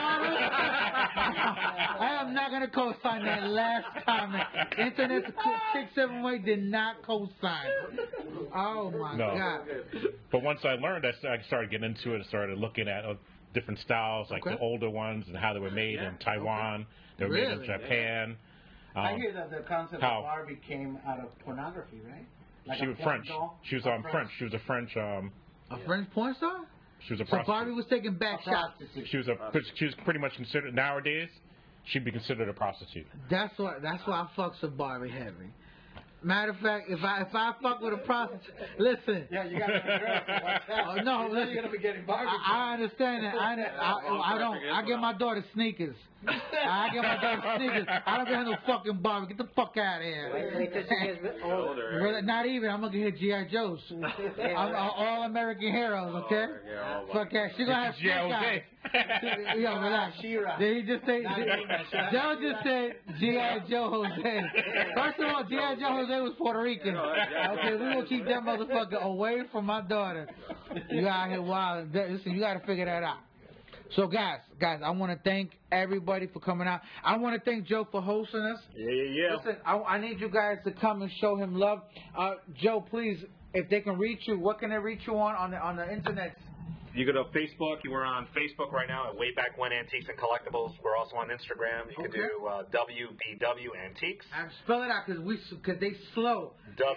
I am not going to co-sign that last comment. Internet 678 did not co-sign. Oh, my God. But once I learned, I started getting into it. I started looking at different styles, like the older ones, and how they were made in Taiwan. They were made in Japan. I hear that the concept of Barbie came out of pornography, right? Like she was French. She was French. She was a French. A French porn star? She was a So prostitute. Barbie was taking back shots. She was pretty much considered nowadays. She'd be considered a prostitute. That's why I fucks with Barbie heavy. Matter of fact, if I fuck with a prostitute, listen. Yeah, you got to be a girl, so watch out. No, listen. You're gonna be getting Barbie. I understand that. I don't. I get my daughter sneakers. I get my daughter sneakers. I don't get her no fucking Barbie. Get the fuck out of here. Wait till she gets older. Really, not even. I'm gonna get her G.I. Joes. I'm all American heroes. Okay. Fuck that. She gonna have snake eyes. Yo, relax. Did he just say? Joe just said G.I. Joe Jose. First of all, G.I. Joe Jose was Puerto Rican. Okay, we will keep that motherfucker away from my daughter. You out here wild. Listen, you got to figure that out. So, guys, I want to thank everybody for coming out. I want to thank Joe for hosting us. Yeah. Listen, I need you guys to come and show him love. Joe, please, if they can reach you, what can they reach you on the internet? You go to Facebook. We're on Facebook right now at Way Back When Antiques and Collectibles. We're also on Instagram. You can do WBW Antiques. Spell it out because they slow.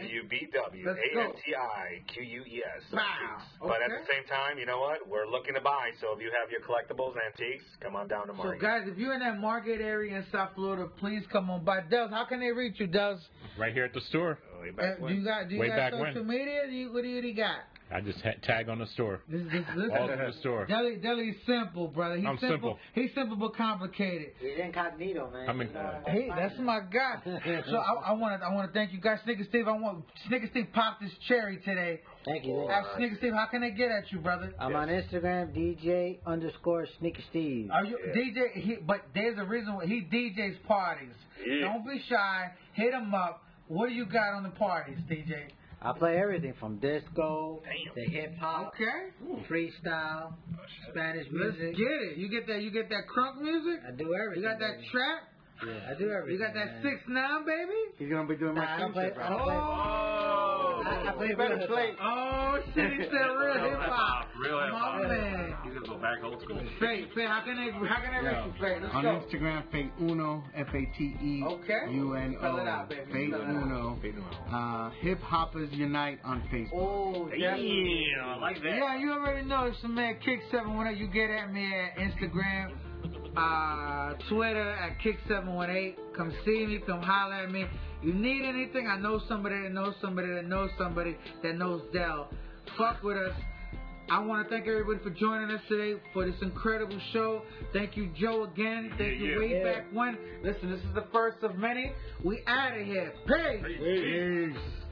WBW-ANTIQUES. Wow. But at the same time, you know what? We're looking to buy. So if you have your collectibles, antiques, come on down to Margate. So guys, if you're in that Margate area in South Florida, please come on by. Dels, how can they reach you, Dels? Right here at the store. Do you got social media? What do you got? I just tag on the store. All in the store. Deli's simple, brother. He's simple. He's simple but complicated. He's incognito, man. Hey, that's my guy. So I want to thank you guys, Snicker Steve. Snicker Steve popped this cherry today. Thank you. Snicker Steve, how can they get at you, brother? I'm on Instagram, DJ_Snicker Steve. Are you DJ? But there's a reason why he DJs parties. Yeah. Don't be shy. Hit him up. What do you got on the parties, DJ? I play everything from disco to hip hop, freestyle, Spanish music. Let's get it. You get that crunk music? I do everything. You got that trap? Yeah, I do everything. You got that 6ix9ine, baby? He's gonna be doing my future, bro. I play better play. Oh shit, he said real hip hop. Real hip hop. My man. He's gonna go back old school. Fate, how can they reach you, Fate? Let's on go. Instagram, Fate Uno, FATEUNO. Spell it out, baby. Fate Uno. Hip Hoppers Unite on Facebook. Oh, yeah, I like that. Yeah, you already know it's the man Kick718. You get at me at Instagram, Twitter at Kick718. Come see me, come holler at me. You need anything? I know somebody that knows somebody that knows somebody that knows Del. Fuck with us. I want to thank everybody for joining us today for this incredible show. Thank you, Joe, again. Thank you way back when. Listen, this is the first of many. We out of here. Peace.